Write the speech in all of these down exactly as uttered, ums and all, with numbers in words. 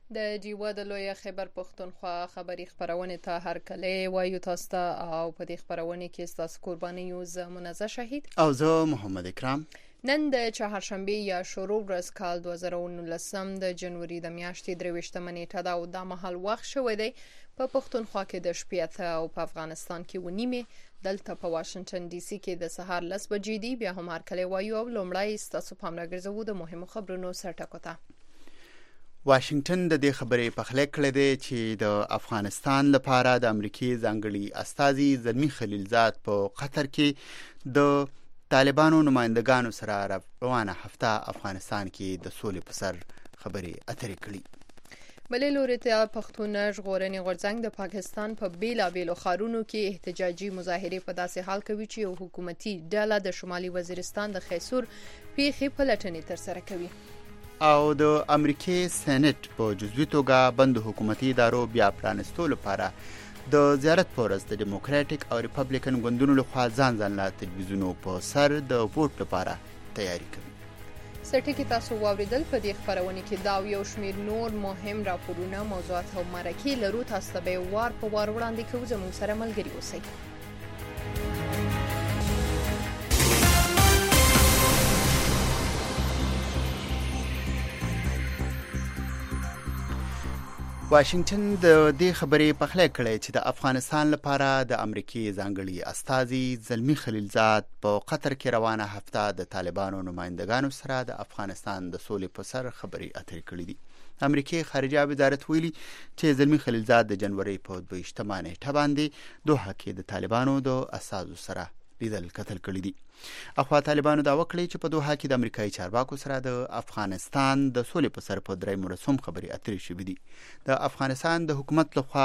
د ډیوا د لوی خیبر پښتونخوا خبري خبرونه ته هر کله وایو تاسو ته او په دې خبرونه کې تاسو قرباني یو ز منزه شهید او زه محمد اکرام. نن د چهارشنبه یا شروع ورځ کال دوه زره و نولس د جنوري د میاشتې درویشتمه نیټه دا او د محل وخت شوې دی په پښتونخوا کې د شپې ته او په افغانستان کې ونیمه دلته په واشنگټن ډي سي کې د سهار لس بجې دی. بیا هم هر کله وایو او لومړی تاسو پام راګرځو د مهمو خبرونو سرټکوته. واشنگټن د دې خبرې په خله کړې ده چې د افغانستان لپاره د امریکای ځانګړي استازي زلمی خلیلزاد په قطر کې د طالبانو نمائندګانو سره روانه هفته افغانستان کې د سولې په سر خبرې اترې کړې. بلې لوري ته پښتون ژغورنې غورځنګ د پاکستان په بیلابیلو ښارونو کې احتجاجي مظاهره په داسې حال کوي چې یو حکومتي ډله د شمالي وزیرستان د خیسور پیښې پلټنې ترسره کوي. او د امریکای سېنات په جزوي توګه بند حکومتي ادارو بیا پرانستو لپاره د زیارت پورز د ډیموکراټک او ریپبلیکن ګوندونو لخوا ځان ځان لا تلویزیونو په سر د ووټ لپاره تیاری کوي. سټی کې تاسو واوریدل په دې خبرونه کې دا یو شمیر نور مهم راپورونه موضوعات او مرکې لرو. تاسو ته به وار په وار وړاندې کوو. زموږ سره ملګری اوسئ. واشنگټن د دې خبرې په خله کړې چې د افغانستان لپاره د امریکای ځانګړي استازي زلمی خلیلزاد په قطر کې روانه هفته د طالبانو نمائندګانو سره د افغانستان د سولې په سر خبرې اترې کړې دي. امریکای خارجه وزارت ویلي چې زلمی خلیلزاد د جنوري په دویشتمه نیټه باندې دوحه کې د طالبانو د اساسو سره لیدل کتل کړی دي. اخوا طالبانو دا وکړي چې په دوحه کې د امریکایي چارواکو سره د افغانستان د سولې په سر په درې مرسوم خبرې اترې شوې دي. د افغانستان د حکومت لخوا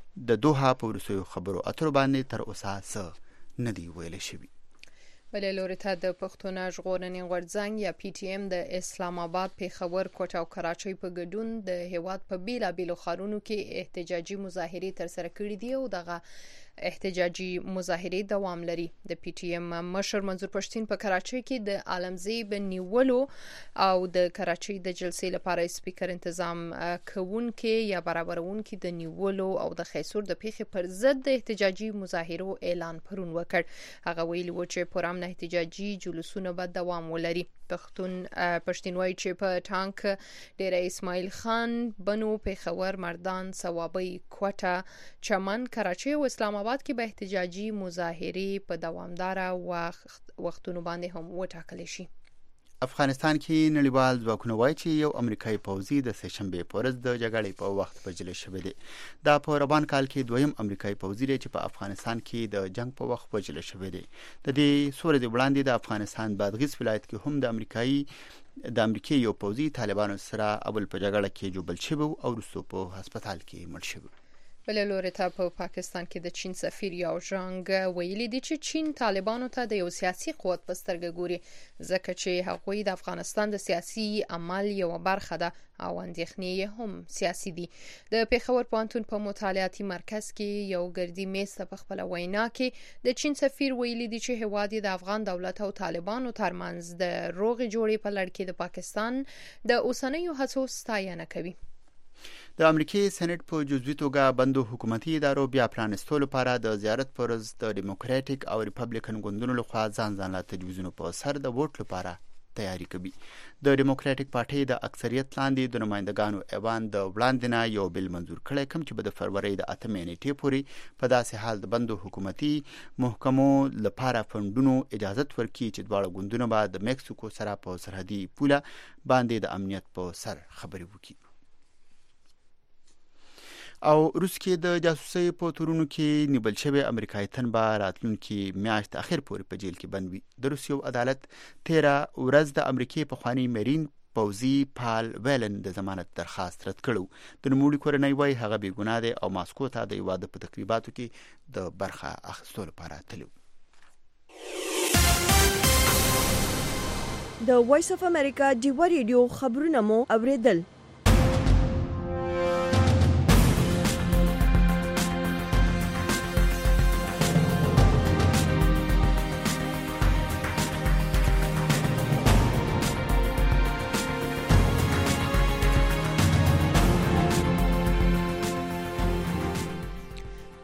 د دوحه په ورسوي خبرو اترو باندې تر اوسه څه نه دی ویل شوی. بلې لوري ته د پښتون ژغورنې غورځنګ یا پی ټی ایم د اسلام آباد، پیښور، کوټه او کراچۍ په ګډون د هیواد په بیلابیلو ښارونو کې احتجاجي مظاهرې ترسره کړې دي او دغه احتجاجي مظاهرې دوام لري. د پی ټی ایم مشر منظور پښتين په کراچۍ کې د عالمزیب نیولو او د کراچۍ د جلسې لپاره سپیکر تنظیم کوونکي یا برابرونکي د نیولو او د خیسور د پیښې پر ضد د احتجاجي مظاهرو اعلان پرون وکړ. هغه ویلي و چې پرام نه احتجاجي جلوسونه به دوام ولري. پښتون پښتين وایي چې په ټانک ډیر اسماعیل خان، بنو، پیښور، مردان، صوابۍ، کوټه، چمن، کراچۍ او اسلام آباد کې به احتجاجي مظاهرې په دوامداره وخت وختونو باندې هم وټاکل شي. افغانستان کې نړیوال ځواکونه وایي چې یو امریکایي پوځي د سهشنبه په ورځ د جګړې په وخت وژل شوی دی. دا په روان کال کې دویم امریکایي پوځي دی چې په افغانستان کې د جنگ په وخت وژل شوی دی. د دې سورې د وړاندې د افغانستان بادغیس ولایت کې هم د امریکایي د امریکای یو پوځي طالبانو سره اول په جګړه کې جوړل شوی او وروسته په هسپتال کې مړ شوی. بل لوري ته په پاکستان کې د چین سفیر یاو ژانګ ویلي دی چې چین طالبانو ته د یو سیاسي قوت په سترګه ګوري ځکه چې هغوی د افغانستان د سیاسي عمل یو برخه ده او اندېښنې هم سیاسي دي. د پیښور پوهنتون په مطالعاتي مرکز کې یو ګردي میز ته په خپل وینا کې د چین سفیر ویلي دی چې هواد د افغان دولت او طالبانو ترمنځ د روغې جوړې په لړ کې د پاکستان د اوسنیو هڅو ستاینه کوي. د امریکای سېنات په جزوي توګه بندو حکومتي ادارو بیا پرانستو لپاره د زیارت پرز د ډیموکراټک او ریپبلیکن ګوندونو لخوا ځان ځان لا تلویزیونو په سر د ووټ لپاره تیاری کوي. د ډیموکراټک پارټي د اکثریت لاندې د نمائندګانو ایوان د وړاندې نه یو بل منظور کړی کوم چې د فروری د اتمې نیټې پورې په داسې حال د بندو حکومتي محکمو لپاره فندونو اجازه ورکړي چې دواړه ګوندونه به د مکسیکو سره په سرحدي پوله باندې د امنیت په سر خبرې وکړي. او روس کې د جاسوسۍ په تورونو کې نیول شوی امریکایي تن به راتلونکي میاشت اخر پورې په جیل کې بند وي. د روس یو عدالت تیره ورځ د امریکای پخوانی مرین پوځي پال ویلن د ضمانت درخواست رد کړو. د نوموړي کورنۍ وایي هغه بې ګناه دی او ماسکو ته د واده په تقریباتو کې د برخه اخیستلو لپاره تللی. د وایس اف امریکا ډیوا ریډیو خبرونه مو اوریدل.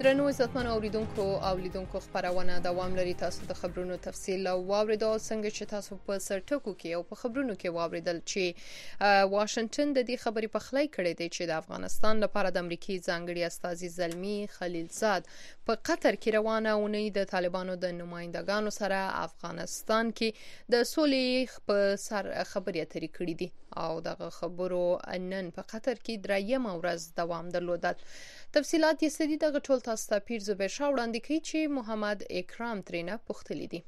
درنو عزتمن اوریدونکو او لیدونکو خبرونه دوام لري. تاسو د خبرونو تفصیل او واوریدل څنګه چې تاسو په سرټکو کې او په خبرونو کې واوریدل چې واشنگټن د دې خبرې په خلای کړې دی چې د افغانستان لپاره د امریکای ځانګړي استازي زلمی خلیلزاد په قطر کې روانه اونۍ د طالبانو د نمائندګانو سره افغانستان کې د سولې په سر خبرې اترې کړې دي او دغه خبرو نن په قطر کې درېیم ورځ دوام درلودل. تفصيلات یې سدي دغه ټول تاسو ته پیر زبیر شاه وړاندې کوي چې محمد اکرام ترینه پوښتلي دي.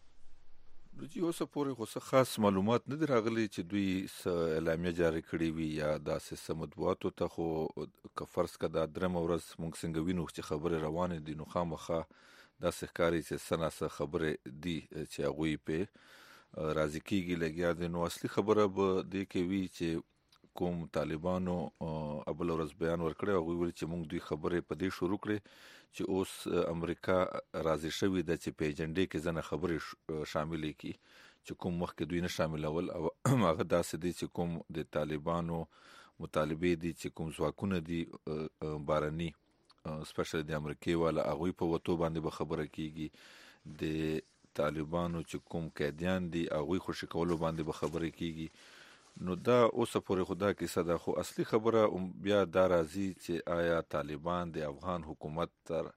دوی اوسه پورې خو څه خاص معلومات نه دی راغلي چې دوی څه اعلامیه جاری کړې وي یا داسې څه مطبوعاتو ته، خو که فرض که دا درېیمه ورځ موږ څنګه وینو چې خبرې روانې دي نو خامخا داسې ښکاري چې څه ناڅه خبرې دي چې هغوی پې راضي کېږي لګیا دي. نو اصلي خبره به دې کې وي چې کوم طالبانو ابل ورځ بیان ورکړی، هغوی ویل چې موږ دوی خبرې په دې شروع کړې چې اوس امریکا راضي شوې ده چې په ایجنډې کې ځنه خبرې شاملې کړي چې کوم مخکې دوی نه شاملول، او هغه داسې دي چې کوم د طالبانو مطالبې دي چې کوم ځواکونه دي بارني سپیشل د امریکای والا، هغوی په وتو باندې به خبره کېږي. د طالبانو چې کوم قیدیان دي هغوی خوشي کولو باندې به خبرې کېږي. نو دا اوسه پورې خدا کیسه ده، خو اصلي خبره بیا دا راځي چې آیا طالبان د افغان حکومت تر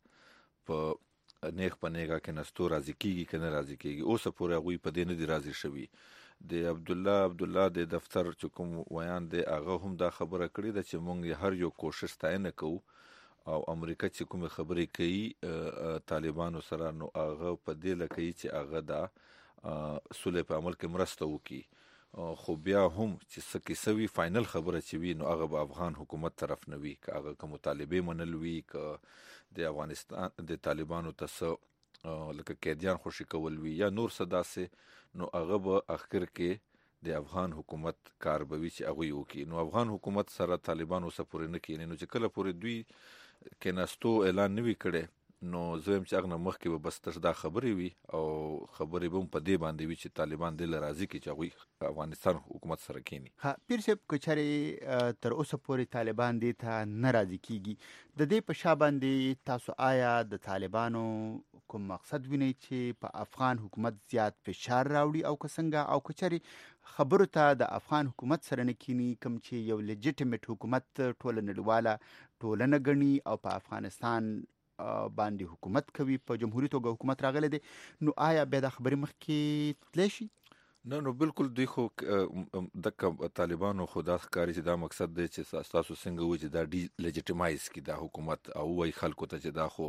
په نیغ په نیغه کې نستو راضي کېږي که نه راضي کېږي. اوسه پورې هغوی په دې نه دي راضي شوي. د عبدالله عبدالله د دفتر چې کوم ویان دی هغه هم دا خبره کړې ده چې موږ هر یو کوشش ستاینه کوو او امریکا چې کومې خبرې کوي طالبانو سره نو هغه په دې لکوي چې هغه دا سولې په عمل کې مرسته وکړي. خو بیا هم چې څه کیسه وي فاینل خبره چې وي نو هغه به افغان حکومت طرف نه وي، که هغه که مطالبې منل وي، که د افغانستان د طالبانو ته څه لکه قیدیان خوشي کول وي یا نور څه داسې، نو هغه به اخر کې د افغان حکومت کار به وي چې هغوی وکړي. نو افغان حکومت سره طالبان اوسه پورې نه کېني. نو چې کله پورې دوی کېناستو اعلان نه وي کړی نو زه یم چې هغه نه مخکې به بس تش دا خبرې وي او خبرې به هم په دې باندې وي چې طالبان دې له راضي کړي چې هغوی افغانستان حکومت سره کېني. ها پیر صاحب که چېرې تر اوسه پورې طالبان دې ته نه راضي کېږي، د دې په شا باندې تاسو آیا د طالبانو کوم مقصد وینئ چې په افغان حکومت زیات فشار راوړي، او که څنګه، او که چېرې خبرو ته د افغان حکومت سره نه کېني کوم چې یو لیجیټیمیټ حکومت ټوله نړیواله ټولنه ګڼي او په افغانستان باندې حکومت کوي، په جمهوریت توګه حکومت راغلی دی، نو آیا بیا دا خبرې مخکې تللی شي؟ نه نو بالکل دوی خو دغه طالبانو خو دا ښکاري چې دا مقصد دی چې تاسو څنګه وایي چې دا ډي لیجیټیمایز کړي دا حکومت او وایي خلکو ته چې دا خو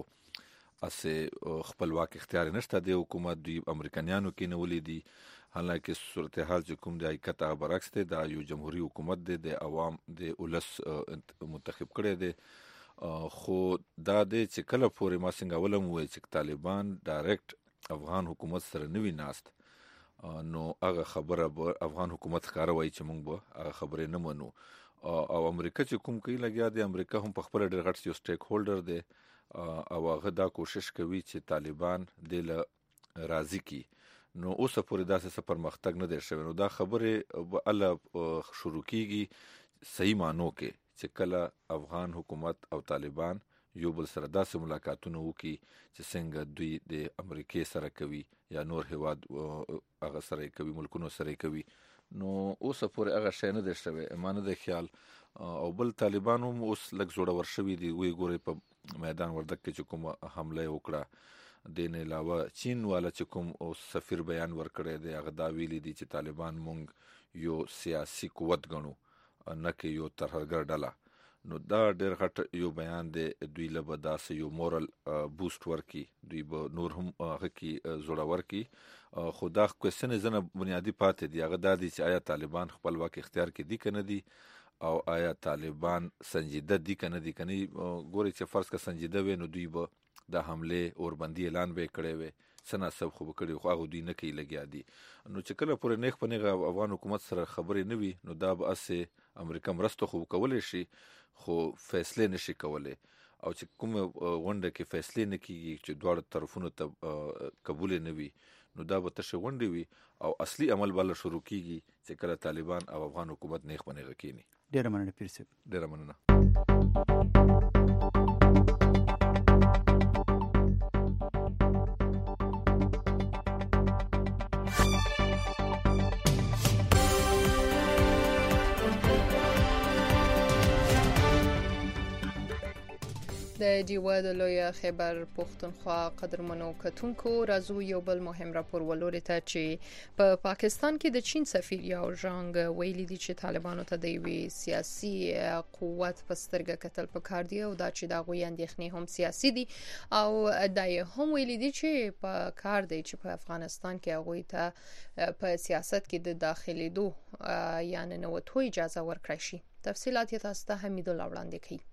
اسې خپلواک اختیار نشته دی حکومت، دوی امریکایانو کې نیولې دي، حالانکه صورتحال چې کوم دی حقیقت هغه برعکس دی، دا یو جمهوری حکومت دی، د عوام د ولس منتخب کړی دی. خو دا دی چې کله پورې ما څنګه اولم وویل چې طالبان ډایرکټ افغان حکومت سره نه وي ناست نو هغه خبره به افغان حکومت ښکاره وایي چې موږ به هغه خبرې نه منو. او امریکا چې کوم کوي لګیا دی، امریکا هم په خپله ډېر غټ یو سټیک هولډر دی او هغه دا کوشش کوي چې طالبان دې له راضي کړي. نو اوسه پورې داسې څه پرمختګ نه دی شوی. نو دا خبرې به هله شروع کېږي صحیح معنو کې چې کله افغان حکومت او طالبان یو بل سره داسې ملاقاتونه وکړي چې څنګه دوی د امریکای سره کوي یا نور هیواد هغه سره کوي، ملکونو سره کوي. نو اوسه پورې هغه شی نه دی شوی، ما نه دی خیال. او بل طالبان هم اوس لږ زړور شوي دي، وی ګورئ په میدان وردګ کې چې کومه حمله یې وکړه، دې نه علاوه چین والا چې کوم اوس سفیر بیان ورکړی دی هغه دا ویلي دي چې طالبان مونږ یو سیاسي قوت ګڼو نه کې یو ترهګر ډله. نو دا ډېر غټ یو بیان دی، دوی له به داسې یو مورل بوسټ ورکړي، دوی به نور هم هغه کې زړور کړي. خو دا کوېسچنې ځنه بنیادي پاتې دي، هغه دا دی چې آیا طالبان خپلواک اختیار کې دي که نه دي، او آیا طالبان سنجیده دي که نه دي. که نه ګورئ چې فرض که سنجیده وي نو دوی به د حملې اوربندي اعلان به یې کړی وی، څه ناڅه خو به کړي، خو هغه دوی نه کوي لګیا دي. نو چې کله پورې نیغ په نیغه افغان حکومت سره خبرې نه وي نو دا به هسې امریکا مرسته خو کولی شي خو فیصلې نشي کولی. او چې کومه غونډه کې فیصلې نه کېږي چې دواړو طرفونو ته قبول نه وي نو دا به تشه غونډې وي او اصلي عمل به شروع کېږي چې کله طالبان او افغان حکومت نیغ په نیغه کېني. ډېره مننه پیر صاحب. ډېره مننه. د ډیوه د لوی خیبر پښتونخوا قدرمنو کتونکو راځو یو بل مهم راپور ولوري ته چې په پا پاکستان کې د چین سفیر یاو ژانګ ویلي دي چې طالبانو ته د وی سیاسي قوت په سترګه کتل پکار دی او دا چې دا غوي اندېښنې هم سیاسي دي او دا هم ویلي دي چې په کار دی چې په افغانستان کې هغه ته په سیاست کې د داخلي دو یعنی نو ته اجازه ورکړي شي. تفصيلات یې تاسو ته حمید الله وړاندې کړي.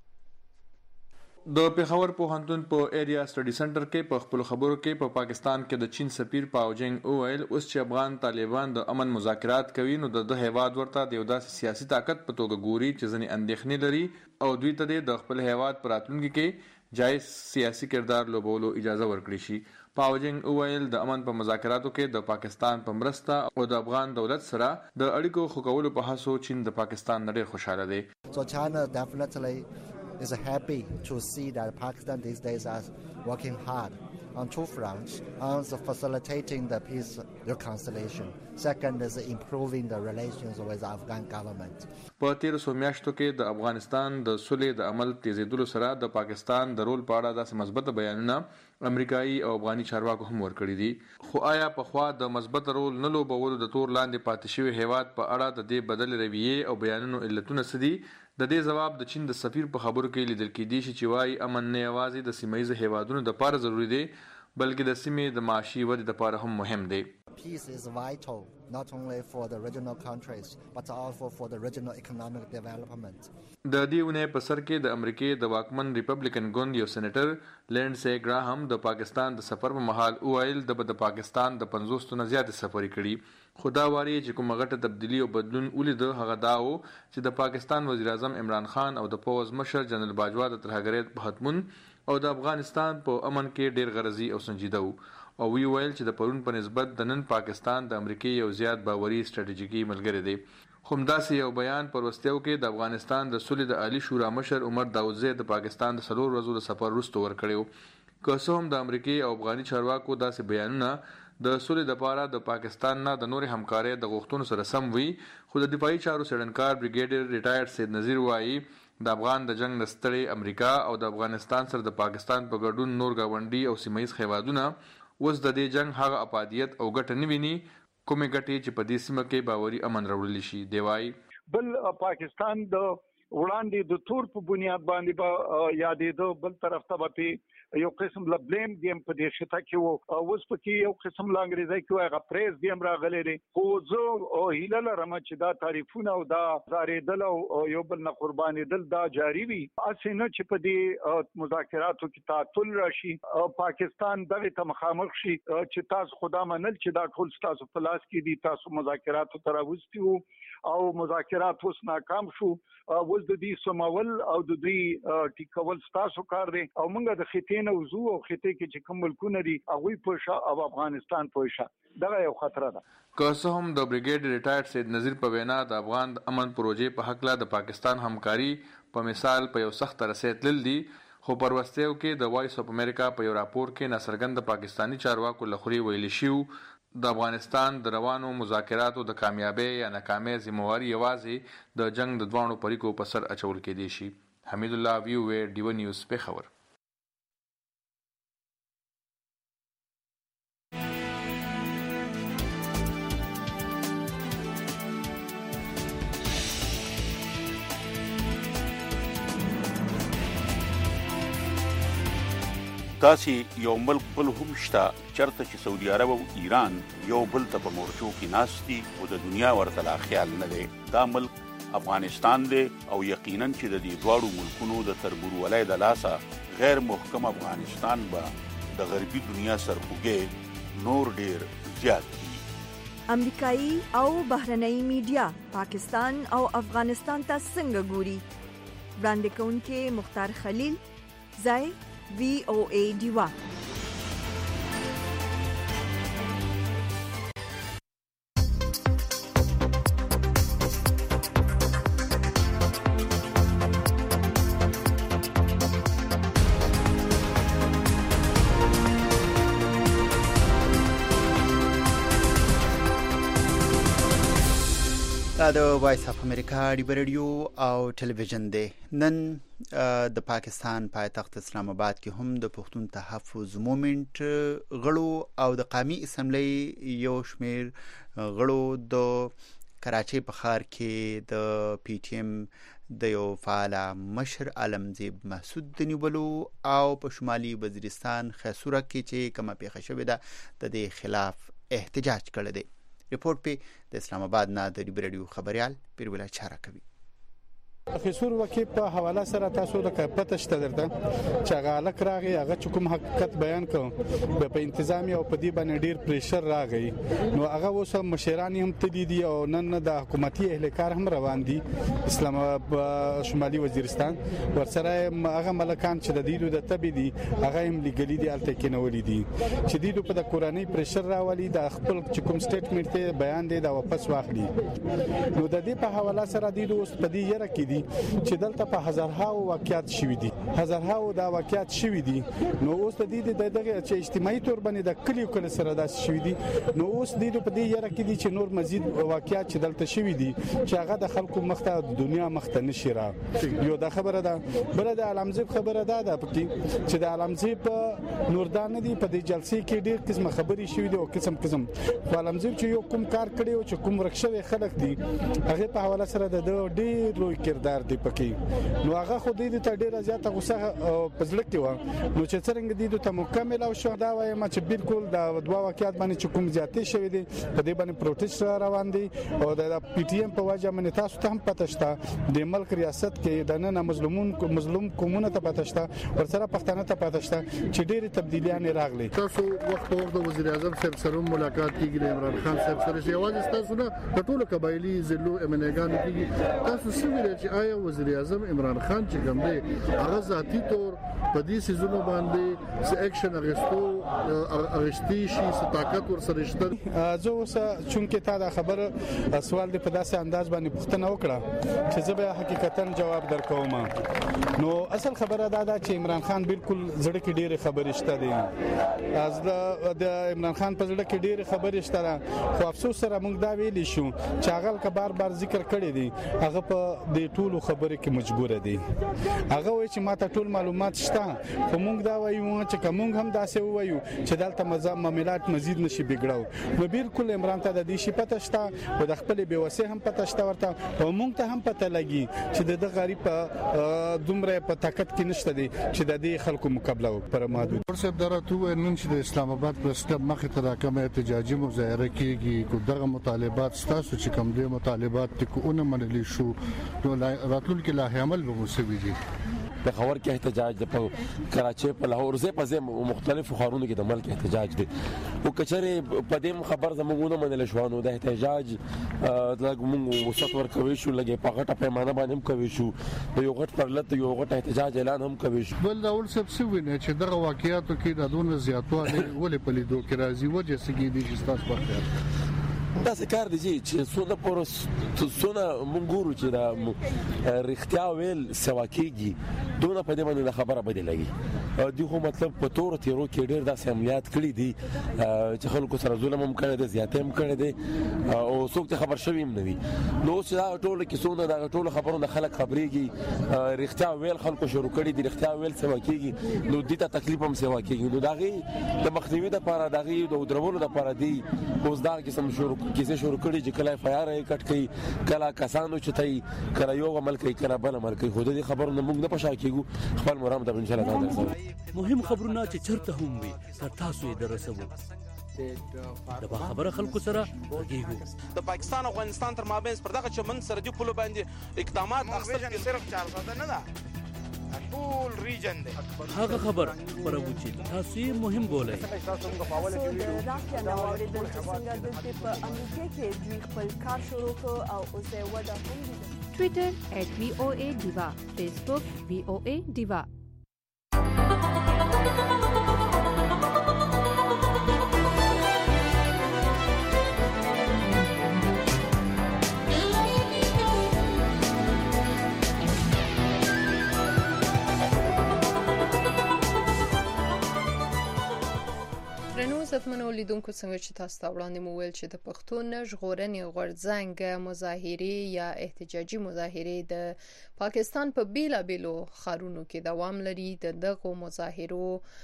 د پیښور پوهنتون په ایریا سټډي سنټر کې په خپل خبرو کې په پا پاکستان کې د چین سفیر پاوجنګ اوایل اوس چې افغان طالبان د امن مذاکرات کوي نو د هیواد ورته د یو داسې سیاسي طاقت په توګه ګوري چې ځنې اندېښنې لري او دوی ته د خپل هیواد پر راتلونکي کې جایز سیاسي کردار لوبولو اجازه ورکړي شي. پاوجنګ اوایل د امن په مذاکراتو کې د پاکستان په مرسته او د افغان دولت سره د اړیکو خو کولو په هڅو چین د پاکستان ډېر خوشاله دی. So China definitely is happy to see that Pakistan these days are working hard on two fronts. One is facilitating the peace reconciliation. Second is improving the relations with the Afghan government. په تیر څو میاشتو کې د افغانستان د سولې د عمل تیزیدلو سره د پاکستان د رول په اړه داسې مثبت بیانونه امریکایي او افغاني چارواکو هم ورکړي دي. خو آیا په خوا د مثبت رول نه لوبولو د تور لاندې پاتې شوی هیواد په اړه د دې بدل رویې او بیانونو علتونه څه دي؟ د دې جواب د چین د سفیر په خبرو کې لیدل کېدی شي چې وايي امن نه یوازې د سیمایي هیوادونو د لپاره ضروری دی بلکې د سیمې د معاشي ودې لپاره هم مهم دی. Peace is vital not only for the regional countries but also for the regional economic development. د دې ونې په سر کې د امریکای د واکمن ریپبلیکن ګوند یو سېنیټر لینډسي ګراهام د پاکستان د سفر په مهال اوایل د پاکستان د پنځوس نه زیات سفرې کړي. خدا واری چې کومه غټه تبدیلی او بدلون ولید هغه داو چې د پاکستان وزیر اعظم عمران خان او د پوز مشر جنرال باجوا د ترهګریت په هتمون او د افغانستان په امن کې ډیر غرضی او سنجیده وو او وی ویل چې د پرون په نسبت د نن پاکستان د امریکای یو زیات باوري ستراتیژیکي ملګری دی. همداسې یو بیان پر وستیو کې د افغانستان د سولې د عالی شورا مشر عمر داودزی د پاکستان د سلور ورځو د سفر وروسته ورکړیو. که څه هم د امریکای او افغاني چارواکو داسې بیانونه د سولې لپاره د پاکستان نه د نور همکارۍ د غوښتنو سره سم وي خو د دفاعي چارو سړنکار بریګیډر ریټایرډ سید نذیر وایي د افغان د جنگ نستړی امریکا او د افغانستان سره د پاکستان په ګډون نور گاونډي او سیمایي هیوادونه اوس د دې جنگ هغه افادیت او ګټه نه ویني کومې ګټې چې په دې سیمه کې باوري امن راوړل شي. دی وایي بل پاکستان د وړاندې د تور په بنیاد باندې به یادېدو بل طرف ته به یو قسم ل بلیم گیم په دې شته کې وو اوس په کې یو قسم ل انګریزي کې هغه پریس گیم راغلی دی خو زه هیله لرم چې دا تعریفونه او دا زاریدل او یو بل نه قرباني دل دا جاری وي اسنه چې په دې مذاکراتو کې تعطل راشي پاکستان دغه ته مخامخ شي چې تاسو خدا منل چې دا ټول تاسو په لاس کې دي تاسو مذاکراتو تر اوستیو او مذاکرات اوس ناکام شو اوس د دې سمول او د دې ټیکول تاسو کار دی او موږ د خطې نه وزو او خطې کې چې کوم ملکونه دي هغه په شا او افغانستان په شا دا یو خطر ده. که څه هم د بریګیډ ریټایرډ سید نذیر په وینا د افغان امن پروژې په حق لا د پاکستان همکاري په مثال په یو سخت رسید تل دي خو پر وستیو کې د وایس اف امریکا په یو راپور کې ناصرګند پاکستانی چارواکو لخري ویل شو د افغانستان د روانو مذاکراتو د کامیابی یا ناکامۍ ذمہواری یوازې د جنگ د دوانو پریکو په سر اچول کېدی شي. حمید الله ویو وی ډیو نیوز په خبر. تاسې یو ملک بل هم شته چرته چې سعودي عرب او ایران یو بل ته په مورچو کې ناست دي او د دنیا ورته لا خیال نه دی. دا ملک افغانستان دی او یقینا چې د دې دواړو ملکونو د تربورولۍ د لاسه غیر محکم افغانستان به د غربي دنیا سرخوږی نور ډیر زیات دي. امریکایي او بهرنۍ میډیا پاکستان او افغانستان ته څنګه ګوري؟ وړاندې کوونکې مختار خلیل ځای وی او ای ډیوا. دا د وایس اف امریکا دی رادیو او ټلویزیون دی. نن د پاکستان پایتخت اسلام آباد کې هم د پښتون تحفظ موومنت غړو او د قومي اسمبلی یو شمیر غړو د کراچۍ په ښار کې د پی ټی ایم د یو فعال مشر عالمزیب محسود د نیولو او په شمالي وزیرستان خیسوره کې چې کومه پیښه شوې ده د دې خلاف احتجاج کړی دی. Report पे د اسلام آباد نه د ریډیو خبريال پیرولا چاره کوي. خیسور وکي په حواله سره تاسو د پته شته درته چې هغه الک راغی هغه کوم حقیقت بیان کوم په انتظامی او په دې باندې ډیر پریشر راغی نو هغه اوس مشران هم تدي دي او نن د حکومتي اهلکار هم روان دي اسلام آباد شمالي وزیرستان ورسره هغه ملکان چې د دیلو د تبي دي هغه هم لګلی دي الته کې نولې دي چې دیلو په د قرآني پریشر راولي د خپل کوم سټیټمنټ ته بیان دي دا واپس واخلي نو د دې په حواله سره دیلو اوس په دې یره کې دي چې دلته په هزارهاو واقعیات شوي دي هزارهاو دا واقعیات شوي دي نو اوس د دې د دغه چې اجتماعي تور باندې د کلیو کله سره داسې شوي دي نو اوس د دې په دې یره کې دي چې نور مزید واقعیات چې دلته شوي دي چې هغه د خلکو مخته د دنیا مخته نشي را یو دا خبره ده بل د علمزیب خبره ده د پکې چې د علمزیب نوردان دي په دې جلسې کې ډېر قسمه خبري شوي دي او قسم قسم علمزیب چې یو کوم کار کړی او چې کوم رخصوي خلک دي هغه په حواله سره د ډېر لوی کردار دی پکې نو هغه خو دې ته ډیره زیاته غوسه پزړه کې و نو چې څنګه دې ته مکمل او شو دا وایم چې بالکل دا دوا واقعیت باندې چې کوم زیاتې شوی دي په دې باندې پروتست روان دي او د پی ټی ایم په وجه باندې تاسو ته هم پته شته د ملک ریاست کې د نن مظلومون مظلوم قومونه ته پته شته ورسره پښتانه ته پته شته چې ډېری تبدیلیاں راغلي. تاسو وخت وخت د وزیر اعظم صاحب سره ملاقات کیږي د عمران خان صاحب سره یوازې تاسو نه د ټولو قبایلی ضلعو امنګانو کیږي تاسو سموي چې آیا وزیر اعظم عمران خان چې کوم دی هغه ذاتی تور په دې سيزونو باندې س اکشن اغستو اغشتي شي س طاقت ور سره شته زه اوس چونکه تا دا خبر سوال دی په داسې انداز باندې پوښتنه وکړه چې زه به حقیقتا جواب درکوم نو اصل خبره دا ده چې عمران خان بالکل زړه کې ډېره خبرې شته دي از د عمران خان په زړه کې ډېره خبرې شته خو افسوس سره موږ دا ویلی شو چې هغه که بار بار ذکر کړی دی هغه په دې ټولو خبرې کې مجبور دي هغه وایي چې ماته ټول معلومات شته خو موږ دا وایو چې کوم هم داسې وایو چې دلته مزه معاملات مزید نشي بګړاو نو بالکل عمران ته د دې شي پته شته او د خپل بیوسه هم پته شته ورته او موږ ته هم پته لګي چې د غریب په دومره په طاقت کې نشته دي چې د دې خلکو مقابله وکړي محدود ورسره درته نن چې د اسلام آباد پر سټپ مخه ته راکمه احتجاجي مظاهره کیږي کو دغه مطالبات تاسو چې کوم دي مطالبات تکونه منلي شو نو راتلونکي لا عمل به مسوي دي په خبر کې احتجاج د کراچۍ په لاهور زه په زم مختلفو ښارونو کې د ملک احتجاج دي او کچره په دې خبر زموږ نه منل شو نو د احتجاج لږ موږ وسط ورکوي شو لګي په غټه پیمانه باندې هم کوي شو د یو غټ پرلط یو غټ احتجاج اعلان هم کوي شو بل دا ول سب څه ویني چې دغه واقعیاتو کې د دونه زیاتوالی ولې په لیدو کې راځي وجه سګي دي چې تاسو په دا څه کار دی چې څونه پر څونه مونږ ګورو چې دا رښتیا ویل سواکیږي دونه په دې باندې خبره بده لګي دی خو مطلب په تور تیرو کې ډېر داسې عملیات کړي دي چې خلکو سره ظلم هم کړی دی زیاتې هم کړی دی او څوک ته خبر شوی هم نه وي نو اوس دا ټول کې څونه دا ټول خبرونه خلک خبرېږي رښتیا ویل خلکو شروع کړي دي رښتیا ویل سواکیږي نو دې ته تکلیف هم سواکیږي نو دا غي د مخنیوي لپاره دا غي د درولو لپاره دی اوس دا قسم شروع کیسه شروع کړي چې کله فایار یې کټ کړي کله کسانو چې تای کله یو عمل کوي کله بل عمل کوي خو دې خبرونه موږ نه پښا کیږو خپل مرام ته ان شاء الله تعالی مهم خبرونه چې چرته هم وي تر تاسو یې درسوو د خبره خلکو سره غږیږو د پاکستان او افغانستان تر مابین پر دغه چمن سرحدي پولو باندې اقدامات اخیستل کې صرف چار ساده نه ده ټول ریجن دی هغه خبر پرو چې تاسو یې مهم بولئ تاسو د پاول کې راځي دا اوریدل چې څنګه د په امریکا کې دوی خپل کار شروع کړ او اوس یې ودا هم دي ټوئیټر ایٹ وی او اے ډیوا فیسبوک وی او اے ډیوا عزتمنو لیدونکو څنګه چې تاسو ته وړاندې مو ویل چې د پښتون ژغورنې غورځنګ مظاهرې یا احتجاجي مظاهرې د پاکستان په بیلابیلو ښارونو کې دوام لري. د دغو مظاهرو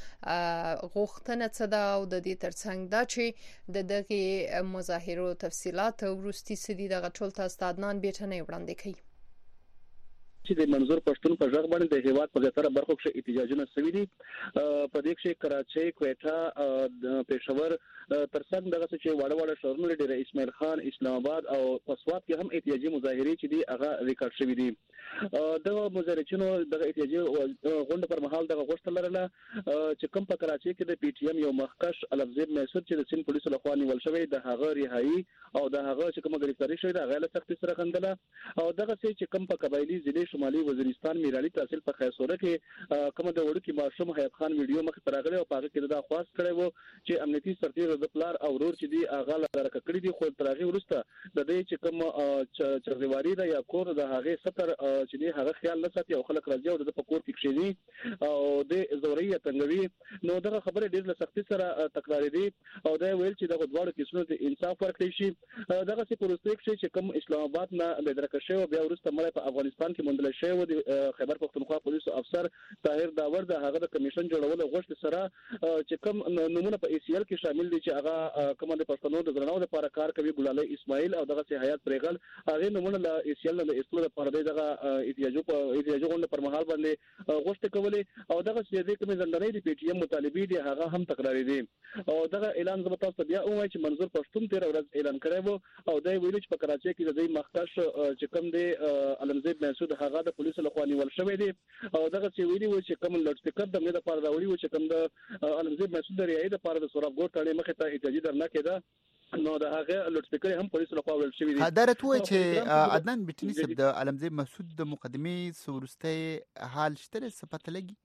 غوښتنه څه ده او د دې ترڅنګ دا چې د دغه مظاهرو تفصيلات ورستي سدي دغه ټول تاسو ته عدنان بیٹنې وړاندې کوي چې د منظور پښتون په ځای باندې د هیواد په زیاتره برخو کې احتجاجونه شوي دي. په دې کې کراچۍ، کوټه، پېښور ترڅنګ دغه چې واړه واړه ښارونه لري، اسماعیل خان، اسلام آباد او پسواد کې هم احتجاجي مظاهرې چې دي هغه ریکارډ شوي دي. دغه مظاهرچینو دغه احتجاجي غونډه پر مهال دغه غوښتل لرله چې کوم په کراچۍ کې د پی ټی ایم یو مخکش الفزیب مسعود چې د سین پولیسو لخوا نیول شوی د هغه رهایی او د هغه چې کومه گرفتاری شوی د غیر سختي سره غندله او دغه چې کوم په قبایلی ضلع شمالي وزیرستان میرالي تحصیل په خیسوره کې کومه د وړو کې ماشوم حیات خان ویډیو مخ ته راغلی او په هغه کې دا خواست کړی وو چې امنیتي سرتیر د پلار او ورور چې دی هغه لاره کړی دی خو تر هغه وروسته د دې چې کوم چرزواري دا یا کور د هغه ستر چې دی هغه خیال نه ساتي او خلک راځي او د پکور کې کښینی او د زوري تنګوي نو دغه خبره ډیر له سختي سره تکرار دي او دا ویل چې دغه دواړو کیسونو ته انصاف ورکړي شي. دغه څه پروسې چې کوم اسلام آباد نه بدرکه شوی او بیا وروسته مړ په افغانستان کې مندل شوی د خیبر پختونخوا پولیسو افسر طاهر داور د هغه د کمیشن جوړول غوښتل سره چې کوم نمونه په ای سی ال کې شامل دي چې هغه کوم د پښتنو د درناو لپاره کار کوي ګلالي اسماعیل او دغه سي حیات پرېغل هغه نمونه له ای سی ال د اصول لپاره دغه احتیاجو په احتیاجو غونډه پر مهال باندې غوښتل کولې او دغه چې د کوم ځندنې د پی ټی ایم مطالبه دي هغه هم تکراری دي او دغه اعلان زما تاسو بیا وایي چې منظور پښتون تیر ورځ اعلان کړی وو او دا ویل چې په کراچۍ کې د دې مخکش چې کوم دی علمزید مسعود هغه د پولیسو لخوا نیول شوی دی او دغه چې ویلي و چې کوم لوډ سپیکر د مې د پاره راوړي و چې کوم د علمزید مسعود ریاضي د پاره د سورابګور ټاړي مخه ته احتجاجي درنه کېده نو د هغه لوډ سپیکر هم پولیسو لخوا ورل شوی دی. حضرت وای چې عدنان بټنی سب د علمزید مسعود د مقدمه سورسته حال شته صفته لګي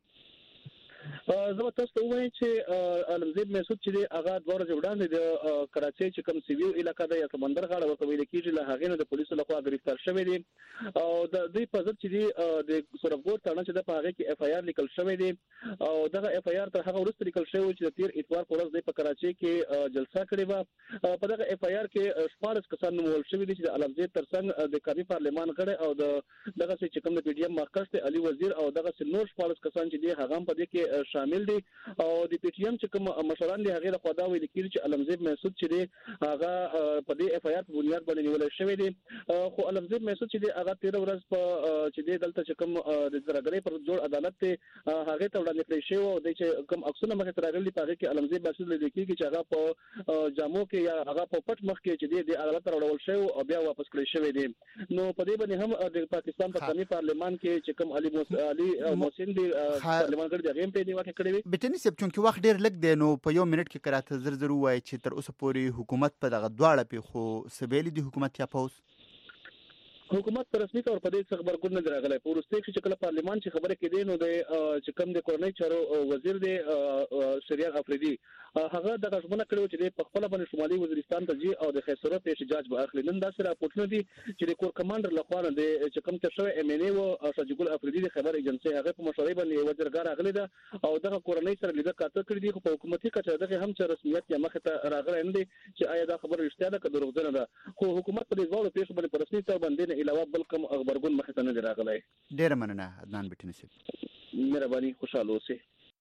زما تاسو ته وایم چې علمزید مسعود چې هغه دوه ورځې وړاندې د کراچۍ چې کوم سیویو علاقې د یا سمندر غاړه ورته ویل کېږي له هغې نه د پولیسو لخوا گرفتار شوی دی او د دوی په ضد چې دی د سورابګور تاڼه چې د په هغه کې اف آی آر لیکل شوی دی او دغه اف آی آر تر هغه وروسته لیکل شوی چې د تیر اتوار په ورځ د په کراچۍ کې جلسه کړې و په دغه اف آی آر کې شپږ کسان نومول شوی دي چې د علمزید ترڅنګ د قومي پارلمان غړي او د دغه چې کوم د پی ډی ایم مخکښ علي وزیر او دغه نور شپږ کسان چې دی هغه هم په دې کې شامل دي او د پی ټی ایم چې کوم مشران دي هغه د خدا ویل کېږي چې علمزید مسعود چې دی هغه په دې اف آی آر په بنیاد باندې نیول شوی دی خو علمزید مسعود چې دی هغه تیر ورځ په چې دی دلته چې کوم د زراګري پر جوړ عدالت ته هغه ته وړاندې کړی شو او د چې کوم عکسونه مخ ته راغلي په هغه کې علمزید مسعود لیدل کېږي چې هغه په جامو کې یا هغه په پټ مخ کې چې دی د عدالت ته وړول شو او بیا واپس کړی شوی دی. نو په دې باندې هم د پاکستان په قومي پارلمان کې چې کوم علي موس علي محسن دی پارلمان کې د غیم په دی واکه کړی بټنی سب چونکی وخت ډیر لګ دی نو په یو منټ کې کراته زر زر وای چې تر اوسه پورې حکومت په دغه دواړه په خو سبېلی دی حکومت یا پوس حکومت پر رسمي تور په دې خبرګون نه راغلی په ورسته چې کله پارلمان چې خبره کړي نو د چې کوم د کورنۍ چارو وزیر دی شریعت افریدي هغه د غږونه کړو چې په خپل باندې شمالي وزیرستان ته ځي او د خیسره پیش جاج به اخلي نن دا سره راپورټونه دي چې د کور کمانډر لخوا نه د چې کوم تر شوی ام ان ای او شجګل افریدي د خبر ایجنسی هغه په مشورې باندې وزیرګار اغلی ده او دغه کورنۍ سره لیدل کاته کړی دي خو په حکومتي کچه دغه هم چې رسمیت یا مخه ته راغلی نه دي چې آیا دا خبره رښتیا ده که دروغجنه ده خو حکومت په دې ډول پیښو باندې په رسمي تور باندې نه علاوه بل کوم خبرګون مخه ته نه راغلی. ډیر مننه عدنان بټنی سي مهرباني خوشاله اوسئ.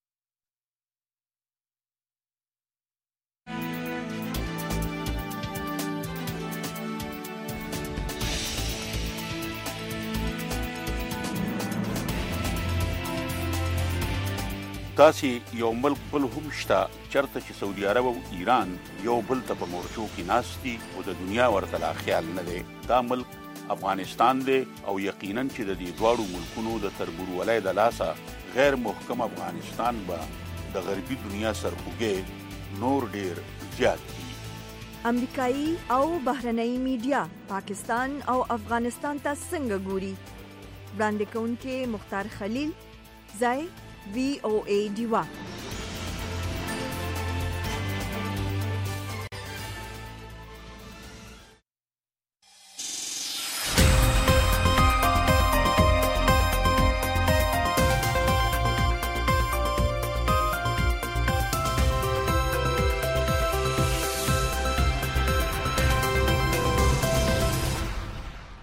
تاسې یو ملک بل هم شته چرته چې سعودي عرب او ایران یو بل ته په مورچو کې ناست دي او د دنیا ورته لا خیال نه دی. دا ملک افغانستان دی او یقینا چې د دې دواړو ملکونو د تربورولۍ د لاسه غیر محکم افغانستان به د غربي دنیا سرخوږی نور ډیر زیات دي. امریکایي او بهرنۍ میډیا پاکستان او افغانستان ته څنګه ګوري؟ وړاندې کوونکې مختار خلیل ځای وی او ای ډیوا.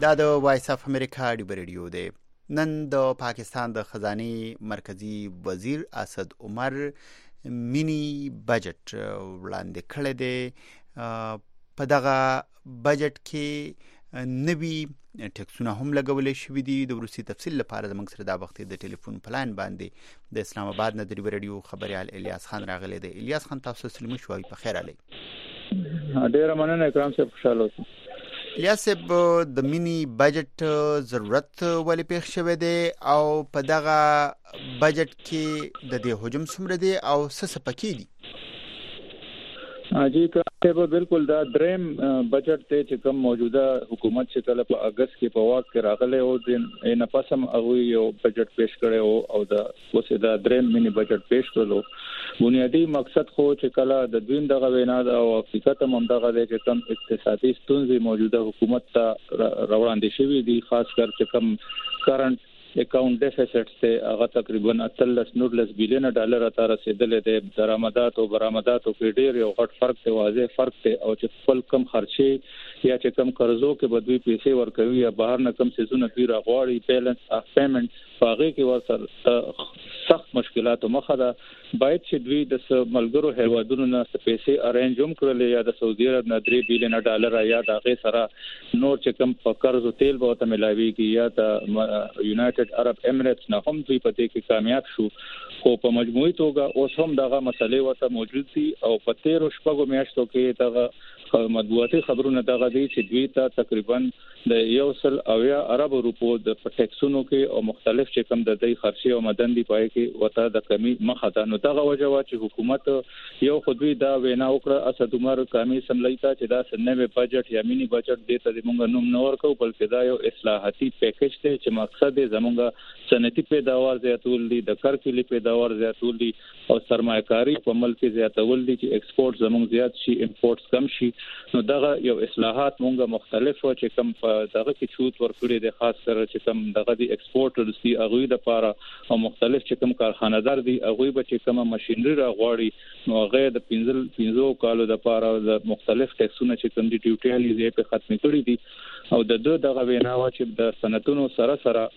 دا د وایس اف امریکا ډیبر ریډیو دی. نن د پاکستان د خزانه مرکزی وزیر اسد عمر مینی بجټ وړاندې کړی دی. په دغه بجټ کې نوي ټیکسونه هم لګولې شوي دي. د وروستي تفصیل لپاره زموږ سره دا وخت د ټلیفون پلان باندې د اسلام آباد نه د ډیبر ریډیو خبريال الیاس خان راغلی دی. الیاس خان تاسو سلام شوي په خیر علي. ډیر مننه اکرام صاحب خوشاله اوسئ. الیاس صاحب د مینی بجټ ضرورت ولې پېښ شوی دی او په دغه بجټ کې د دې حجم څومره دی او څه څه پکې دي؟ جی کله بالکل دا دریم بجټ ته چې کوم موجوده حکومت چې کله په اگست کې په واک کې راغله او د نه پسم هغه یو بجټ پیش کړي او دا اوسه دا دریم مینی بجټ پیش کړو. بنیادی مقصد خو چې کله د دوین دغه وینا دا او حقیقت هم دغه دی چې کوم اقتصادي ستونزې موجوده حکومت ته روانې شوې دي، خاص کر چې کوم کرنٹ اکاؤنٹ ډیفیسټ ته هغه تقریبا اتلس نورلس بلین ډالر ته رسیدلې ده. درآمدات او برآمدات په ډیر یو غټ فرق ته واضح فرق ته او چې خپل کم خرچي یا چې کم قرضو کې بدوي پیسې ورکوي یا بهر نه کم سيزونه دوی راغواړي بیلانس اف پیمنٹ هغه کې ورسره سخت مشکلات مخه ده. باید چې دوی د ملګرو هیوادونو نه پیسې ارینج هم کړل یا د سعودي عرب نه درې بلین ډالر یا د هغه سره نور چې کم په قرض او تیل به ته ملاويږي یا د یونایټډ عرب امریټس نه هم دوی په دې کې کامیاب شو. خو په مجموعي توګه اوس هم دغه مسلې ورته موجود دي او په تیرو شپږو میاشتو کې دغه مطبوعاتي خبرونه دغه دي چې دوی ته تقریبا د یو سل او یا عرب روپو د پټیکسونو کې او مختلف چې کم د دې خرچي او مدن دی پای کې وته د کمی مخه ده. نو دغه وجه وا چې حکومت یو خودوی دا وینا وکړه اسد عمر کمی سملیتا چې دا سنوي بجټ یا مینی بجټ دی ته موږ نوم نه ورکو بلکې دا یو اصلاحاتي پیکیج دی چې مقصد یې زموږ صنعتي پیداوار زیاتول دي، د کرکلي پیداوار زیاتول دي او سرمایه‌کاري په ملک کې زیاتول دي چې ایکسپورټ زموږ زیات شي امپورټس کم شي. نو دغه یو اصلاحات موږ مختلف چې کم دغه کې چوت ورکړي دي، خاص کر چې کم دغه دي ایکسپورټرز دي هغه د لپاره او مختلف چې کم کارخانه‌دار دي هغه به چې کم ماشينري راغواړي نو هغه د پنځل پنځو کالو د لپاره د مختلف ټیکسونه چې کم دي ډیوټي لري په ختم کړی دي او د دوه دغه وینا وا چې د صنعتونو سره سره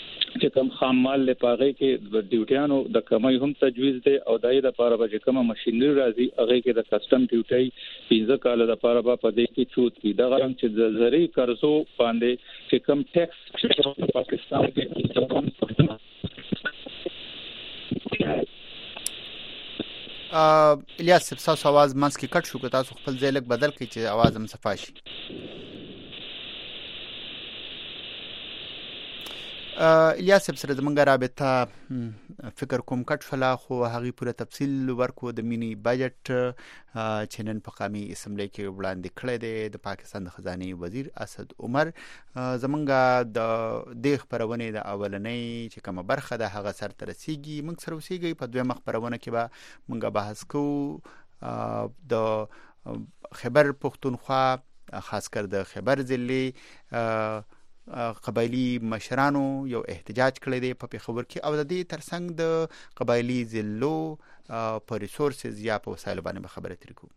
چې کوم خام مال لپاره کې د ډیوټیانو د کمای هم تجویز دی او دای د لپاره به کوم ماشينري راځي هغه کې د کسٹم ډیوټي پنځه کال د لپاره به په دې کې چوت کی دا غوښم چې د زری قرضو باندې چې کوم ټیکس چې پاکستان کې ا الیاس صاحب आवाज مانس کې کټ شو که تاسو خپل ځای لک بدل کړئ چې आवाज هم صفا شي. الیاس صاحب سره زمونږ رابطه فکر کوم کټ فلا خو هغه پوره تفصیل ورکو د مینی بجټ چې نن په قومي اسمبلی کې وړاندې کړی دی د پاکستان د خزانه وزیر اسد عمر. زمونږ د د خبرونه د اولنۍ چې کومه برخه ده هغه سره ترسيږي موږ سره وسیږي په دویمه خبرونه کې به موږ بحث کوو د خیبر پښتونخوا خاص کر د خیبر ضلع قبایلی مشرانو یو احتجاج کړی دی په پیښور کې او د دې ترڅنګ د قبایلی ضلعو په ریسورسز یا په وسایلو باندې خبرې ترې کوو.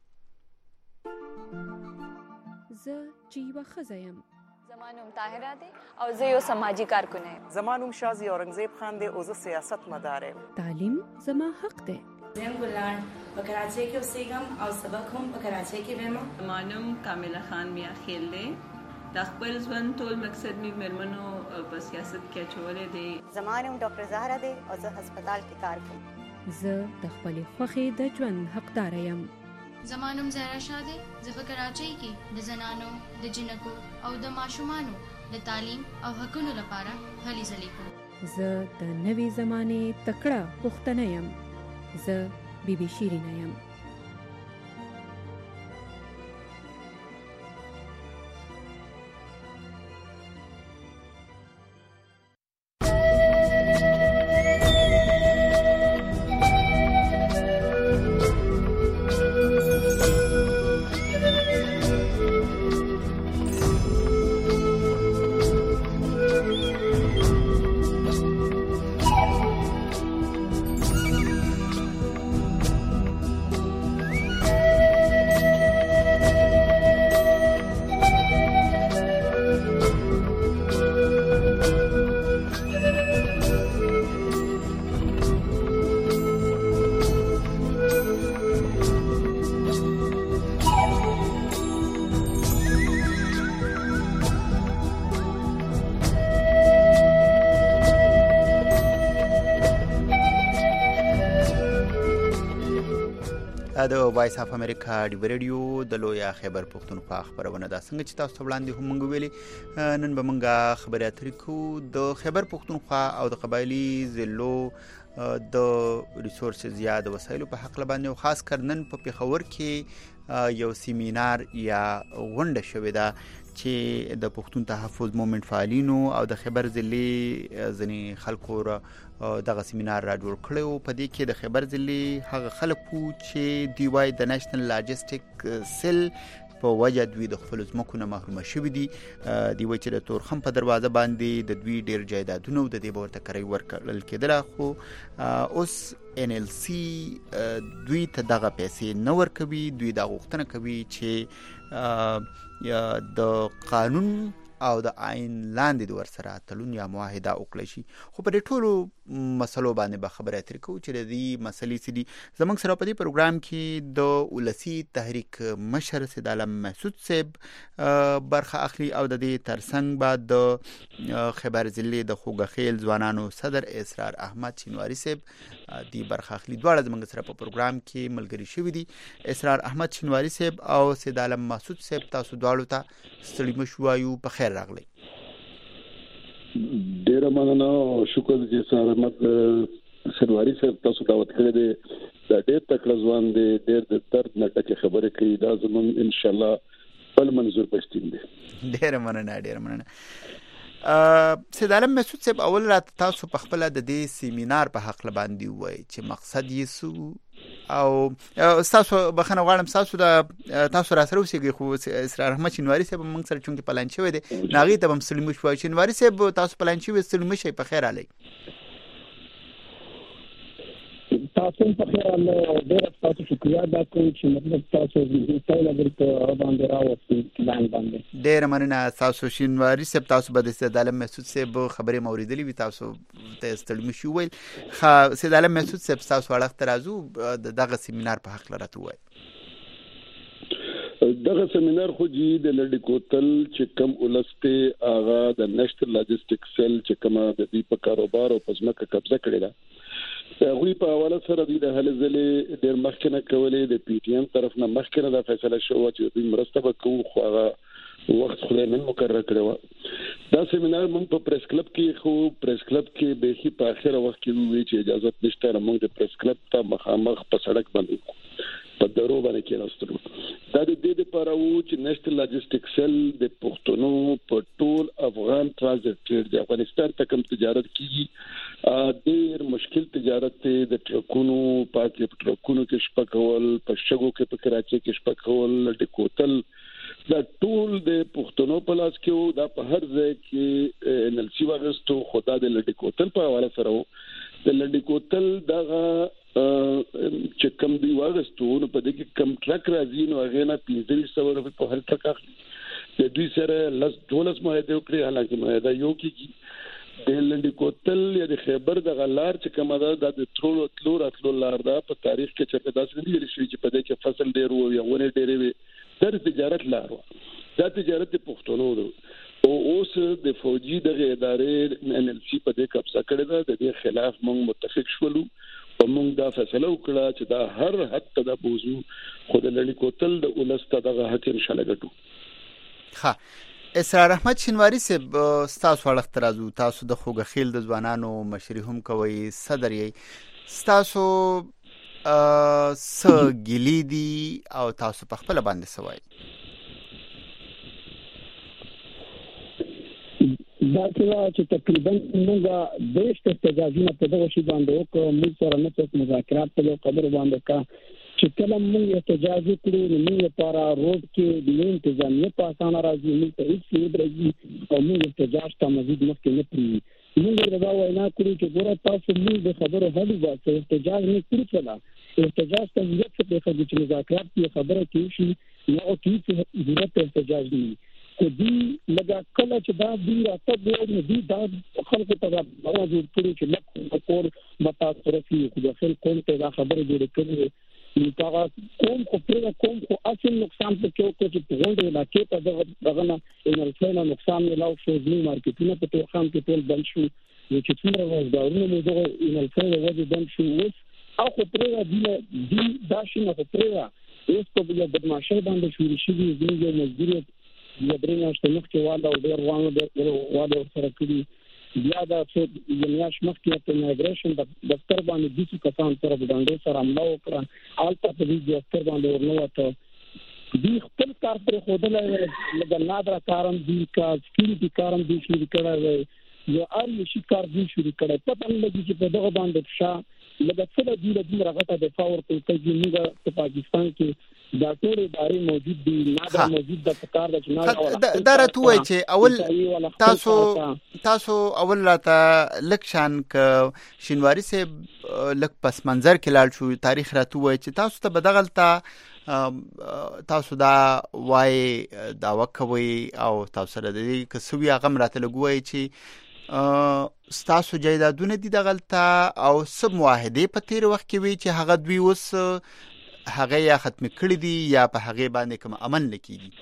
زه چې یوه ښځه یم، زما نوم طاهره دی او زه یو سماجي کارکن یم. زما نوم شازي اورنګزیب خان دی او زه سیاست مدار یم. تعلیم زما حق دی. زم ګلان په کراچۍ کې اوسېږم او سبق هم په کراچۍ کې وایم. زما نوم کامله خان میا خیل دی. د خپل ژوند ټول مقصد می مېرمنو په سیاست کې اچولې دی. زما نوم ډاکټر زهرا دی او زه هسپتال کې کار کوم. زه د خپل خوښې د ژوند حقدار یم. زما نوم زهرا شاه دی. زه په کراچۍ کې د زنانو د جنکو او د ماشومانو د تعلیم او حقوقو لپاره هلې ځلې کوم. زه د نوې زمانې تکړه پښتنه یم. زه بي بي شیرینه یم. د وایس اف امریکا د ریډیو د لویا خیبر پښتونخوا خبرونه دا څنګه چې تاسو وړاندې هم موږ ویلي نن به موږ خبرې اترې کوو د خیبر پښتونخوا او د قبایلی ضلعو د ریسورسز یا د وسایلو په حق باندې او خاص کر نن په پیښور کې یو سیمینار یا غونډه شوې ده چې د پښتون تحفظ مومنت فعالینو او د خیبر ضلعي ځنې خلکو دغه سیمینار را جوړ کړو. په دې کې د خیبر ضلعي هغه خلک چې دی وای د نېشنل لاجستیک سیل په وجه دوی د خپل ځمکو نه محروم شوي دي. دی وای چې د تورخم په دروازه باندې د دوی ډیر جایدادونه د دې ورته کرای ورکړل کېدل، خو اوس ان ال سي دوی ته دغه پیسې نه ورکوي. دوی دا غوښتنه کوي چې یا د قانون او د آئین لاندې د ورسره تړون یا معاهده وکړي شي. خو په دې ټولو مسلو باندې به خبرې اترې کوو چې د دې مسلې څه دي. زموږ سره په دې پروګرام کې د ولسی تحریک مشر سید عالم محسود صاحب برخه اخلي او د دې ترڅنګ بعد د خیبر ضلع د خوګخیل ځوانانو صدر اسرار احمد شینواری صاحب دی برخه اخلي. دواړه زموږ سره په پروګرام کې ملګري شوي دي. اسرار احمد شینواری صاحب او سید عالم محسود صاحب تاسو دواړو ته ستړي مشو وایو، په خیر راغلی. ډیر مننه او شکر چې اسرار احمد شینواری صاحب تاسو دعوت کړی دی. دا ډیر تکړه ځوان دی، ډیر د درد نه ډکه خبرې کوي. دا زموږ ان شاء الله بل منظور پښتون دی. ډیر مننه ډیر مننه. سید عالم محسود صاحب اول را تاسو په خپل د دې سیمینار په حق باندې وای چې مقصد یې سو او تاسو بخنه غواړم تاسو د تاسو را سره وسیږي. خو اسرار احمد شینواری صاحب موږ سره چونکه پلان شوی دی ناغي ته هم سلیم شو. شینواری صاحب تاسو پلان شوی سلیم شي په خیر علي. تاسو په خیر الله ډیر تاسو شکریا دا کوم چې مطلب تاسو دې ټول درته باندې راوستي پلان باندې ډیر مننه. تاسو شینواری صاحب تاسو به د سید عالم محسود صاحب خبرې موریدلې وي، تاسو ته ستړي مشو ویل. خا سید عالم محسود صاحب تاسو وړاندې ترازو دغه سیمینار په حق لرته وای. دغه سیمینار خو جی د لړډي کوتل چې کم ولسته اغا د نېشنل لاجستیک سیل چې کومه د دې په کاروبار او پزماکه قبضه کړی ده، هغه په حواله سره د هلې ځلې ډېر مخکنه کولې د پی ټی ایم طرف نه مخکنه د فیصله شو چې دوی مرسته وکړو، خو هغه وخت خو نن مقرره کړو. دا سیمینار موږ په پریس کلب کې خو پریس کلب کې به هی په اخر وخت کې وی چې اجازه نشته موږ د پریس کلب ته مخامخ په سړک باندې په درو باندې کې راستلو. دا د دې لپاره وو چې نېشنل لاجستیک سیل د پښتونو په ټول افغان ترانزیت ټریډ د افغانستان ته کوم تجارت کیږي ډېر مشکل تجارت د ټرکونو پاکي ټرکونو کې شپه کول، په شګو کې په کراچۍ کې شپه کول، د کوتل دا ټول د پښتونو په لاس کې وو. دا په هر ځای کې ان ال سی واغستو خدا د لډي کوتل په حواله سره وو. د لډي کوتل دغه چې کم دی واغستو نو په دې کې کم ټرک راځي نو هغه نه پنځه سوه روپۍ په هر ټرک اخلي. د دوی سره لس دولس معاهده وکړي، حالانکه معاهده یو کېږي. د لډي کوتل یا د خیبر د غلار چې کومه ده د ترولو تلو راتلو لار ده په تاریخ کې چې په داسې نه ویل شوی چې په دې کې فصل ډیر وو یا ونه ډېرې وي. دا تجارت لار وه، دا تجارت د پښتونو ده او اوس د فوجي دغه ادارې ان ال سی په دې قبضه کړې ده. د دې خلاف موږ متفق شولو او موږ دا فیصله وکړه چې دا هر حد ته د بوزو خو د لړي کوتل د ولسته دغه حق ان شاء الله ګټو. ها اسرار احمد شینواری صاحب تاسو وړاندې ترازو تاسو د خوګخیل د ځوانانو مشري هم کوي، صدر یې تاسو س ګلی دي او تاسو په خپل باندې سوای. دا چې تقریبا موږ د استجازونه په دغه شی باندې وکړو، موږ سره نه څه مذاکرات په خبر باندې کا چې کله موږ احتجاج وکړو نو موږ لپاره روډ کې د انتظامیه په اسانه راځي، موږ ته هیڅ نه درځي او موږ احتجاج ته مزید مخکې نه پری. موږ دا وینا کړو چې ګوره تاسو موږ د خبرو هلي واسه احتجاج نه کړی څه احتجاج ته یو څه په خبرو چې مذاکرات کې خبره کې شي نو کې ضرورت احتجاج نه کو دی لږه کله چې دا دی راته دی دی دا خلکو ته راځي چې لکه کور متا طرفي خو د خپل کوم ته دا خبره جوړه کړې نو دا کوم خو پر کوم خو اصل نقصان په کې او چې په غونډه دا کې په دغه نه انرژي نقصان نه لاو شو ځینې مارکیټونه په توخام کې ټول بند شو چې څومره وځدارونه موږ انرژي وځي بند شو اوس او خو پرې دی دی دا شنه خو پرې اوس په یو بدمعشي باندې شروع شوی دی یو مزدور یو درنه شته مخکې والا او ډیر وانه د والا سره کړی بیا دا څه یمیاش مخکې په میګریشن د دفتر باندې د څه کسان سره د باندې سره حمله وکړه البته په دې دفتر باندې ورنوته دی خپل کار پر خودلای لږ نادر کارم دی کا سکیورټي کارم دی شروع کړی یو اړ شي کار دی شروع کړی په تل لګي چې په دغه باندې ښه لږ څه د دې د راغته د فاور په کې موږ په پاکستان کې دا ټول ادارې موجود دي نادر موجود د کار د جناب دا راته وایي چې اول تاسو تاسو اول راته لکشان ک شینواری سه لک پس منظر کې لاړ شو تاریخ راته وایي چې تاسو ته بدغلطه تاسو دا وای دا وکوي او تاسو سره د دې کسوي هغه راته لګوي چې ستاسو جایدادونه دي دغلطه او سب معاهده په تیر وخت کې وی چې هغه دوی اوس هغه یا ختم کړی دي یا په هغه باندې کوم عمل نکېږي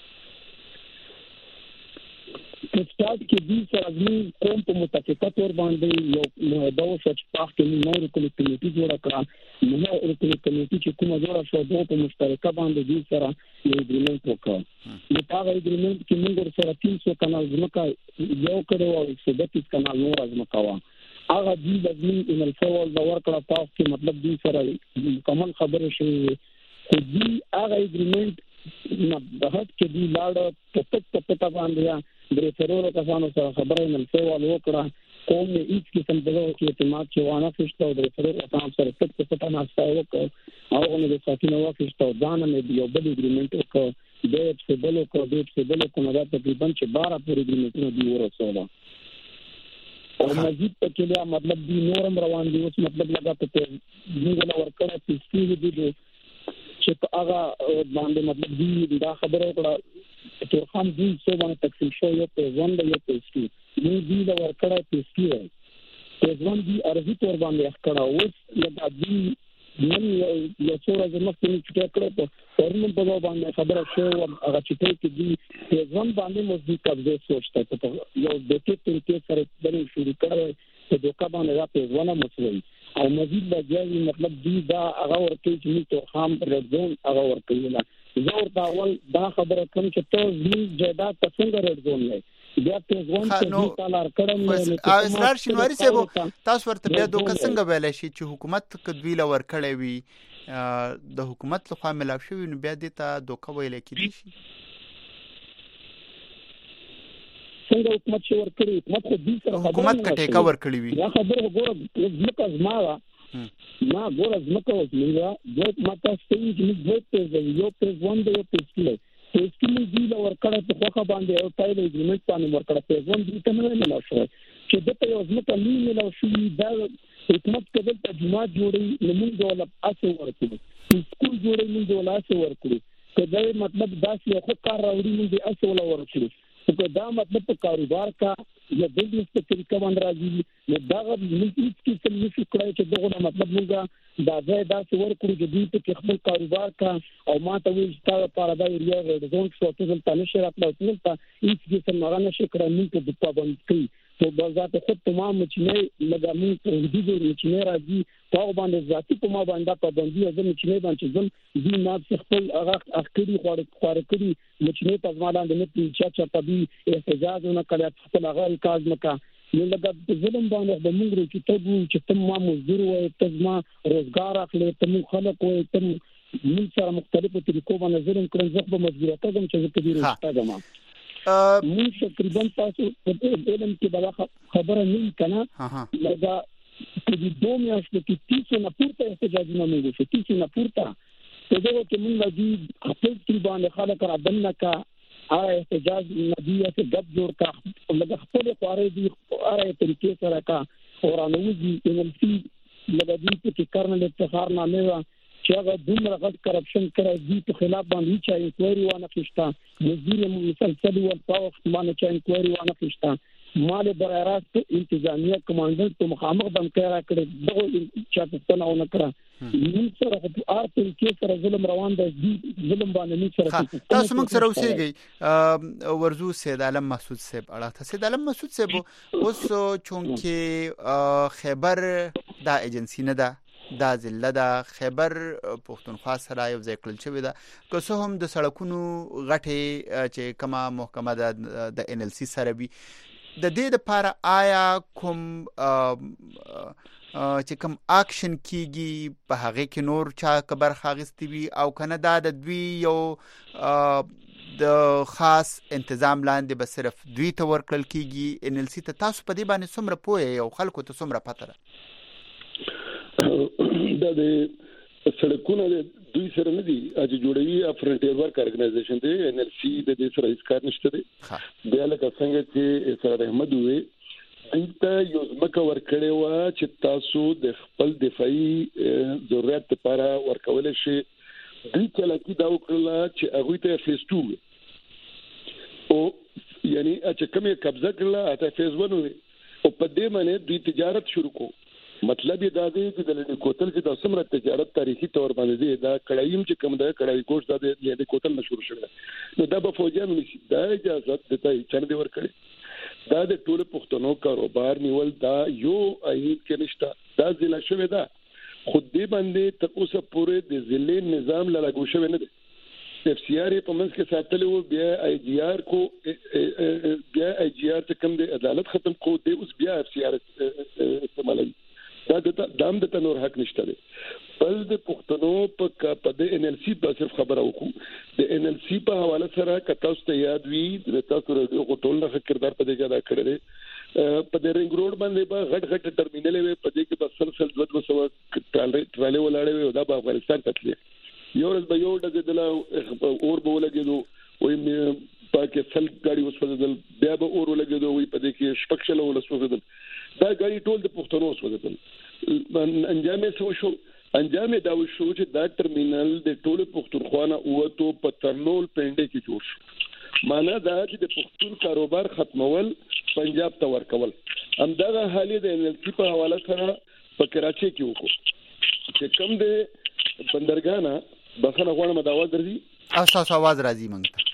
په سٹارټ کې دي چې ازمن قوم په متفقه تور باندې یو معاهده او شچ پاک کې نور کوم کمیټي جوړ کړه نو یو کمیټي چې کومه جوړه شو دوه په مشترکه باندې دي سره یو اګریمنت وکړ نو هغه اګریمنت کې موږ سره تین سو کانال ځمکه یو کړو او څو دټیس کانال نور ځمکه وا هغه دې د دې ان الفول د ورکړه تاسو کې مطلب دې سره مکمل خبره شي خو دې هغه اګریمنت نه د هټ کې دې لاړ په پټ په پټ باندې درې سره کسانو سره خبره ان الفول وکړه قوم یې هیڅ قسم دغه کې اعتماد چې وانه فشته او درې سره کسانو سره پټ په پټ ناسته وکړه او نه د ساتنه وافشته او ځان نه یو بل اګریمنت وکړ د څه بل کو د څه بل کو نه تقریبا چې بارہ پورې اګریمنټونه دی ورسوله او مزید په کې دا مطلب دی نورم روان دي اوس مطلب لگا ته موږ له ورکړه چې دي چې هغه باندې مطلب دی دا خبره کړه چې خام دي څو باندې تقسیم شو یو په ځوان دی یو په سکی موږ دی له ورکړه چې سکی په ځوان دی ارزي تور باندې کړه اوس لگا دی نن یو څو ورځې مخکې چې کړه په فورمن په باندې خبره شو هغه چې ته دی په ځوان باندې مزدي قبضه سوچته ته یو د ټیټ کې سره د شروع کړو چې دوکا باندې راځي ځوانه مسوي او مزید د مطلب دی دا هغه ورته چې ته خام رډزون هغه ورته نه زور دا ول دا خبره کوم چې ته زمين جیدات څنګه رډزون نه بیا ته ځوان ته تعالی کړم او اسرار شینواری صاحب تاسو ورته بیا دوکا څنګه ویل شي چې حکومت کدوی لور کړی وي د حکومت لخوا ملاو شوی نو بیا د ته دوکا ویل کېږي شي څنګه حکومت شو ور کړی حکومت خو دې سره حکومت کټه کور کړی وي دا خبره ګوره ځمکه زما ما ګوره ځمکه وځمه دوی ماته ستې چې دوی ته یو په ځوان دی یو په سکیل په سکیل دی له ورکړه په خوخه باندې او تایل اګریمنت باندې ورکړه په ځوان دی ته نه ملا شو چې د ته یو ځمکه نه ملا شو دا حکومت کده ته جماعت جوړي نمونږ ولا اسه ورکړي سکول جوړي موږ ولا اسه ورکړي کله مطلب دا چې خو کار راوړي موږ اسه ولا ورکړي که دا مطلب په کاروبار کا یا بزنس په طریقه باندې راځي نو دا موږ هیڅ کې څه نشو کړای چې دغه مطلب موږ دا ځای دا څور کړو چې دوی په خپل کاروبار کا او ما ته وایي چې دا لپاره دا ایریا ریډ زون څو ته ځل تنه شي راتلو ته هیڅ کې څه نه نشي کړای موږ په پابند کوي تو بازار خود تمام چې نه لګامي په دې ډول چې نه راځي په باندې ذاتي په ما باندې پابندي ازم چې نه باندې ځم دي ما خپل هغه اخري خور خور کړی چې نه په ځما باندې نه چې چا په دې احتجاج نه کړی خپل هغه کاز نه کا نو لګا ظلم باندې د موږ چې ته چې ته ما مزدور وای ته ما روزګار اخلي ته مو خلق وای ته من سره مختلفو طریقو باندې ظلم کړی زه په مجبوریت یم چې زه کبیر استادم مون تقریبا تاسو په علم کې بلا خبره نه کنا لگا چې د دوه میاشتو کې تیسو نه پورته احتجاج نه موږ شو تیسو نه پورته ته دا چې موږ د خپل طریقې خلک را دنه کا اره احتجاج ندیه څخه غب جوړ کا لگا خپل خوارې دي اره طریقې سره کا اورانوږي ان ال سی لگا دې چې کارنل افتخار نامه چې هغه دومره غټ کرپشن کړی دی په خلاف باندې چې انکوایري وانه کښتا مزدور مسلسل ول په وخت باندې چې انکوایري وانه کښتا مال براراست انتظامیه کمانډنټ په مخامخ دم کړه کړی دغه چې په تناونه کړه موږ سره په ار په کې سره ظلم روان دی ظلم باندې موږ سره تاسو موږ سره اوسېږي ورزو سید عالم مسعود صاحب اړه سید عالم مسعود صاحب اوس چونکه خیبر دا ایجنسی نه ده دا ضلع د خیبر پښتونخوا سره یو ځای کړل شوې ده، که څه هم د سړکونو غټې چې کومه محکمه ده د ان ال سي سره وي، د دې لپاره آیا کوم چې کوم اکشن کیږي په هغه کې نور چا خبر خاغستی وي او کنه دا د دوی یو د خاص انتظام لاندې به صرف دوی ته ورکړل کیږي؟ ان ال سی ته تاسو په دې باندې څومره پوهه او خلکو ته څومره پته ده؟ دا د سړکونو د دوی سره نه دي چې جوړوي فرنټیر ورک ارګنایزیشن دی، ان ال سی د دې سره هیڅ کار نشته دی. بیا لکه څنګه چې سره احمد وي دلته یو ځمکه ورکړې وه چې تاسو د خپل دفاعي ضرورت لپاره ورکولی شي. دوی چلاکي دا وکړله چې هغوی ته فیز ټو وي او یعنی چې کوم یې قبضه کړله هغه فیز ون وي او په دې باندې دوی تجارت شروع کړو. مطلب یې دا دی چې د لنډي کوتل چې د څومره تجارت تاریخي تور باندې دی، دا کړایم چې کوم ده کړای ګوش دا د لنډي کوتل مشهور شوی نو دا به فوجیانو نشي دا اجازه دته چنه دی ورکړي. دا د ټول پښتنو کاروبار نیول دا یو عین کې نشته، دا ضلع شوی ده خود دې باندې تر اوسه پورې د ضلع نظام لاګو شوی نه دی. اف سی آر په منځ کې ساتلی وو، بیا آی جی آر کو بیا آی جی آر ته کوم د عدالت ختم کو دی، اوس بیا اف سی آر استعمالوي. دا د دام د تنور حق نشته دی. بل د پښتنو په په د ان ال سی په صرف خبره وکړو، د ان ال سی په حواله سره که تاسو ته یاد وي د تاسو رادیو ټول نه کردار په دې کې ادا کړی دی. په د رنګ روډ باندې به غټ غټ ټرمینل وي، په دې کې به سلسل دوه دوه سوه ټرالې ولاړې وي او دا به افغانستان ته تللی. یو ورځ به یو ډزېدله اور به ولګېدو، وایي پاکې سل ګاډي وسوځېدل، بیا به اور ولګېدو، وایي په دې کې شپږ شله ولس وسوځېدل. دا ګاډي ټول د پښتنو وسوځېدل. انجام یې څه وشو؟ انجام یې دا وشو چې دا ټرمینل د ټولو پښتونخوا نه ووتو په ترنول پنډۍ کې جوړ شو. معنا دا چې د پښتون کاروبار ختمول پنجاب ته ورکول. همدغه حال د ان ال سی په حواله سره په کراچۍ کې وکړو چې کوم د بندرګاه بخنه غواړم د اواز درځي اساس اواز راځي مونږ ته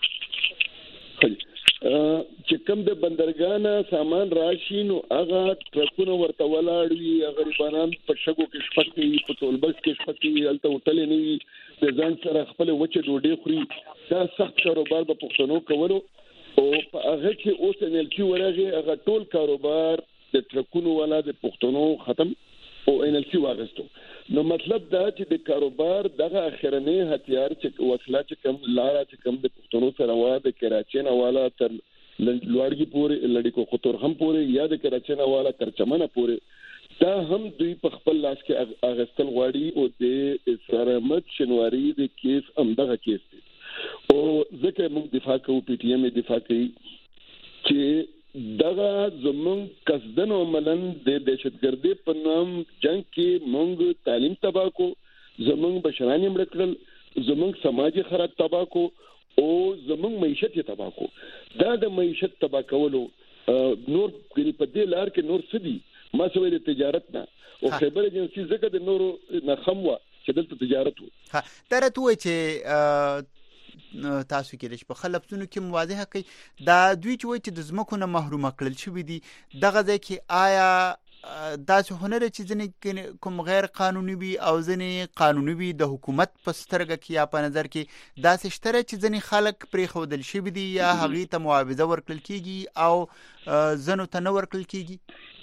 چې کوم د بندرګاه سامان راشي نو هغه ټرکونه ورته ولاړ وي، غریبانان په شګو کې شپږ په ټولبس کې شپږ هلته هوټل نه وي، د ځان سره خپل وچه ډوډۍ خوري. دا سخت کاروبار به پښتنو کولو او په هغه کې اوس ان ال سی ورغی، هغه ټول کاروبار د ټرکونو والا د پښتنو ختم او ان ال سی واغستو. نو مطلب دا چې د کاروبار دغه اخرنی هتیار چې وسله چې کوم لاره چې کوم د پښتنو سره وا د کراچۍ نه والا تر لوړګي پورې لړی کو خطر هم پورې یا د کراچۍ نه والا تر چمنه پورې دا هم دوی په خپل لاس کې اغستل غواړي او د اسرار احمد شنواری د کیس هم دغه کیس دی او ځکه موږ دفاع کوو، پی ټی ایم دفاع کوي چې دغه زمون قصدن او ملن د دهشتګردي په نام جنگ کې موږ تعلیم تباہ کو، زمون بشرانی مړ کړل، زمون سماجی خراب تباہ کو او زمون معیشت تباہ کو. دا د معیشت تباہ کولو نور غری په دې لار کې نور سدي ما سوې د تجارت نه او خبر ایجنسی زګه د نورو نه خموه چې دلته تجارت وو. ها درته وای چې تاسو کې د په خلفونو کې مواضحه کوي دا دوی چې وایي چې د زمکو نه محروم کړل شوی دي، دغه ځای کې آیا داسې هنر چې ځنې کوم غیر قانوني وي او ځنې قانوني وي د حکومت په سترګه کې یا په نظر کې داسې شته چې ځنې خلک پرې ښودل شوي دي یا هغې ته معاوضه ورکړل کېږي او ځنو ته نه ورکړل کېږي؟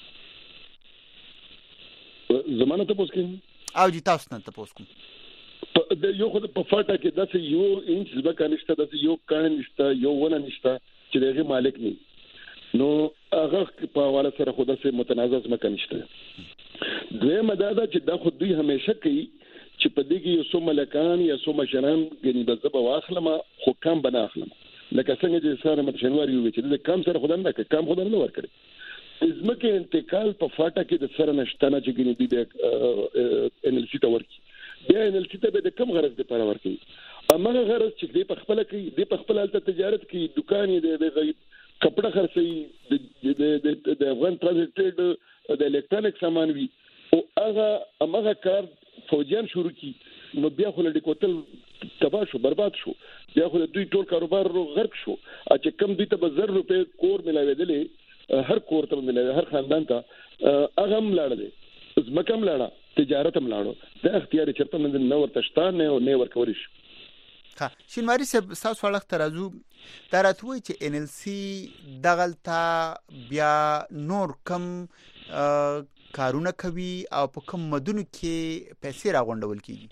زمانه تاسو کې او جی تاسو نه تاسو کوم د یو خو په فاټه کې داسې یو انچ ځمکه نشته، داسې یو کاڼ نشته، یو ونه نشته چې دغه مالک نه نو هغه په حواله سره خو داسې متنازع ځمکه نشته. دویمه دا ده چې دا خو دوی همیشه کوي چې په دې کې یو څو ملکان یا څو مشران ګنې به زه به واخلم خو کام به نه اخلم، لکه څنګه چې ساره احمد شنواري وویل چې د کام سره خو نه کوي، کام خو نه ورکړي. ځمکې انتقال په فاټه کې د سره نشته نه چې ګنې دوی د ان ال سی ته ورکړي، بیا ان ال سی ته به د کم غرض لپاره ورکړي. امغه غرض چې دې په خپل کې دې په خپل حالت تجارت کې دکان یې د غیب کپڑا خرڅي د د افغان ترانزیت د الکترونیک سامان وی او هغه امغه کار فوجیان شروع کی نو بیا خو لډی کوتل تباہ شو، برباد شو، بیا خو دوی ټول کاروبار غرق شو. چې کم دوی ته به زر روپے کور ملاویدلې، هر کور ته ملاوي، هر خاندان ته هغه ملاړل، زمکم لاړه تجارت ملاړو د اختیار چرته من نه ورتشتان نه او نه ورکول شي. ها شینواری صاحب تاسو وړاندې ترازو دا راتوي چې ان ال سي دغلطه بیا نور کم کارونه کوي او په کوم مدونو کې پیسې راغونډول کیږي.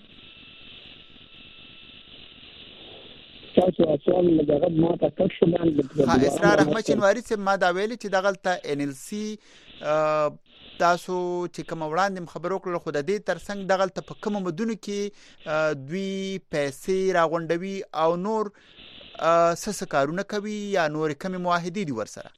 تاسو اصل لږه ما ته تاسو باندې ها اسرار احمد شینواری صاحب ما دا ویلي چې دغلطه ان ال سي تاسو چې کوم وړاندې خبرو کړل خو د دې ترڅنګ دغلطه په کوم مدونو کې دوی پیسې راغونډوي او نور څه کارونه کوي یا نور کوم معاهدې دي ورسره.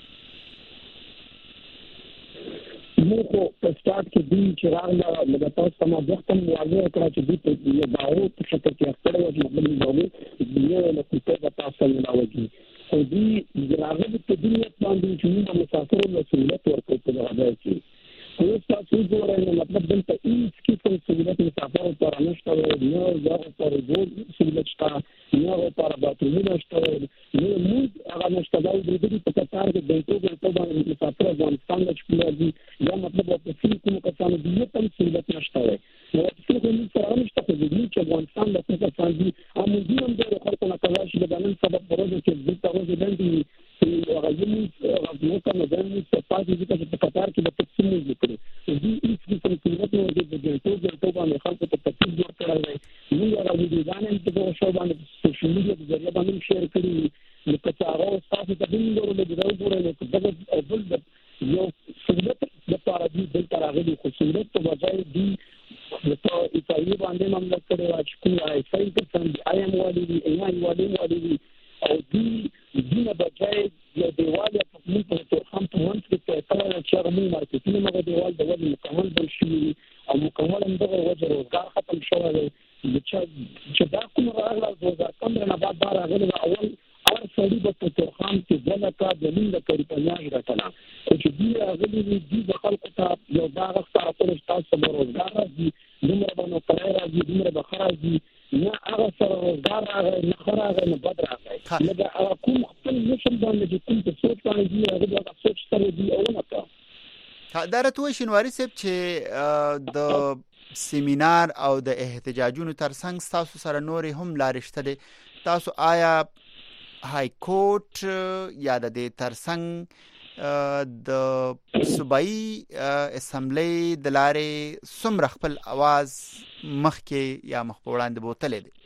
مو خو په سٹارټ کې دی چې راغله لږه تاسو ما وخت هم واضح کړ چې دوی په یو داو په شکل کې خپل وجه مطلب دی یو له کوټه د تاسو نه راوځي او دوی راغله په دنیا باندې چې موږ مسافرو له سہولت ورکړو په هغه کې خو تاسو ګورئ مطلب دلته هیڅ قسم سہولت مسافرو پر نشته نو دا پر ګور سہولت شته نو پر باتونه شته نو موږ هغه نشته دا د دې په کار کې د ټول په باندې مسافر افغانستان له چلوږي یا مطلب په فل کوم کسانو دې تم سہولت نشته نو په کوم سره نشته په دې چې افغانستان د څه څه دي امو دې هم د خلکو نه کولای شي د نن سبب پروژه کې د تاسو باندې هغه یې هغه کوم د نن څه پاتې دي چې په کار کې د تقسیم وکړي دې هیڅ څه سہولت نه ورته د ټول په باندې خلکو ته تکلیف جوړ کړل نو هغه دې ځانن په شو باندې سوشل میډیا د ذریعہ باندې شیر کړي نو که هغه تاسو ته دین ورو د راو ګورئ نو دغه او بل د یو سہولت د پاره دې د تراغلي خو سہولت په وجه دي نو ایتایي باندې مملکت کړي چې کومه ایسای په څنګه ایم والی دی ایم والی والی او دې دینه بچای د دیواله په موږ په تور هم په منځ کې په کله چې هغه موږ مارکیټینګ موږ دیوال د وړي مکمل بل شي او مکمل هم دغه وجه روزګار ختم شوی دی چې دا کوم راغله د دوه هزار پندرہ نه بعد دا راغله اول اور سړي په تور هم کې ځنه کا د لین د کړي په نیاز راټلا چې دې راغلي دي د خلکو ته یو دا غوښتنه کوي تاسو به روزګار راځي دومره باندې کړای راځي دومره به خراځي نه هغه سره روزګار راغی نه خراغی نه بد راغی نه دا کوم خپل نشم باندې چې کوم څه سوچ باندې دی هغه د سوچ سره دی او نه کا دا راتوي شینواری صاحب چې د سیمینار او د احتجاجونو ترڅنګ تاسو سره نور هم لارښته دي تاسو آیا های کورټ یا د دې ترڅنګ د صوبایي اسمبلی د لارې څومره خپل आवाज مخکې یا مخ په وړاندې بوتلې دي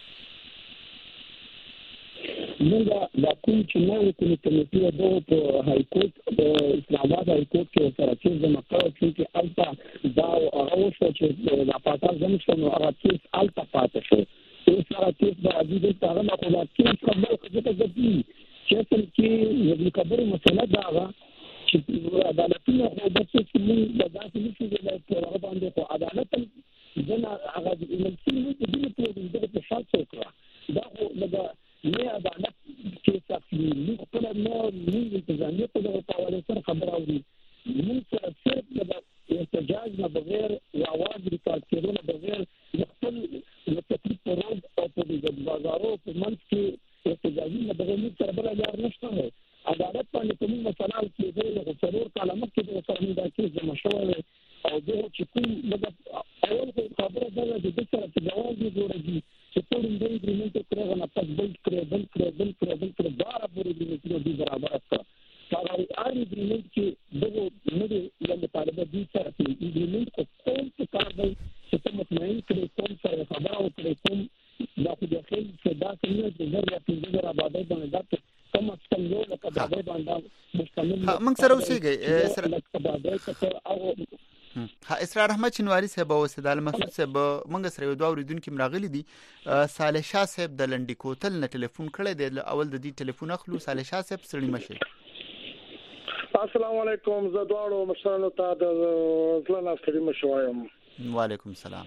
موږ د کوم چې نو کوم کمیټه د په های کورټ د اسلام آباد های کورټ کې سره چې د مقاله چې البته دا هغه شو چې د پاتال زموږ نو هغه چې البته پاتې شو سره چې د عزیز تعالی خو دا چې خبره کوي چې چې د خبرو مسله دا و چې عدالتونه خو د څه چې د داسې نشي د هغه باندې خو عدالت جنا هغه د انساني د دې په دې په شرط وکړه دا خو لږه نه عدالت کې تفصیل نه خپل نه نه انتظامیه په دغه حواله سره خبر اوري موږ سره صرف د احتجاج نه بغیر او आवाज ریکارډ کېدو نه بغیر خپل د تکلیف پر او په دې بازارو په منځ کې احتجاجي نه بغیر سره بل لار نشته عدالت باندې کوم مسله کې د څلور کاله مخکې د سرمن د کیس د مشورې او د چې کوم د اول خبره ده د دې سره چې جواز دی جوړږي چې ټول د اګریمنت کړه نه پس بل کړه بل کړه بل کړه بل کړه بار پورې د دې برابر کړه هغه اړ اګریمنت کې دغه نه دی د مطالبه دي سره چې اګریمنت کو کوم څه کار دی چې ته مطمئن کړې کوم سره خبره وکړې کوم دا خو د خپل صدا څنګه د زر یا پنځه زره آبادی باندې دا کوم څه یو لکه د آبادی باندې مشتمل موږ سره اوسېږي سره آبادی ته او ها اسرار احمد شینواری صاحب او سیدال مسعود صاحب موږ سره یو دوه اوریدونکو مراغلي دي صالح شاه صاحب د لنډی کوتل نه ټلیفون کړی دی اول د دې ټلیفون اخلو صالح شاه صاحب سړی مشه السلام علیکم زه دواړو مشرانو ته د ځلنا سړی مشه وایم وعلیکم السلام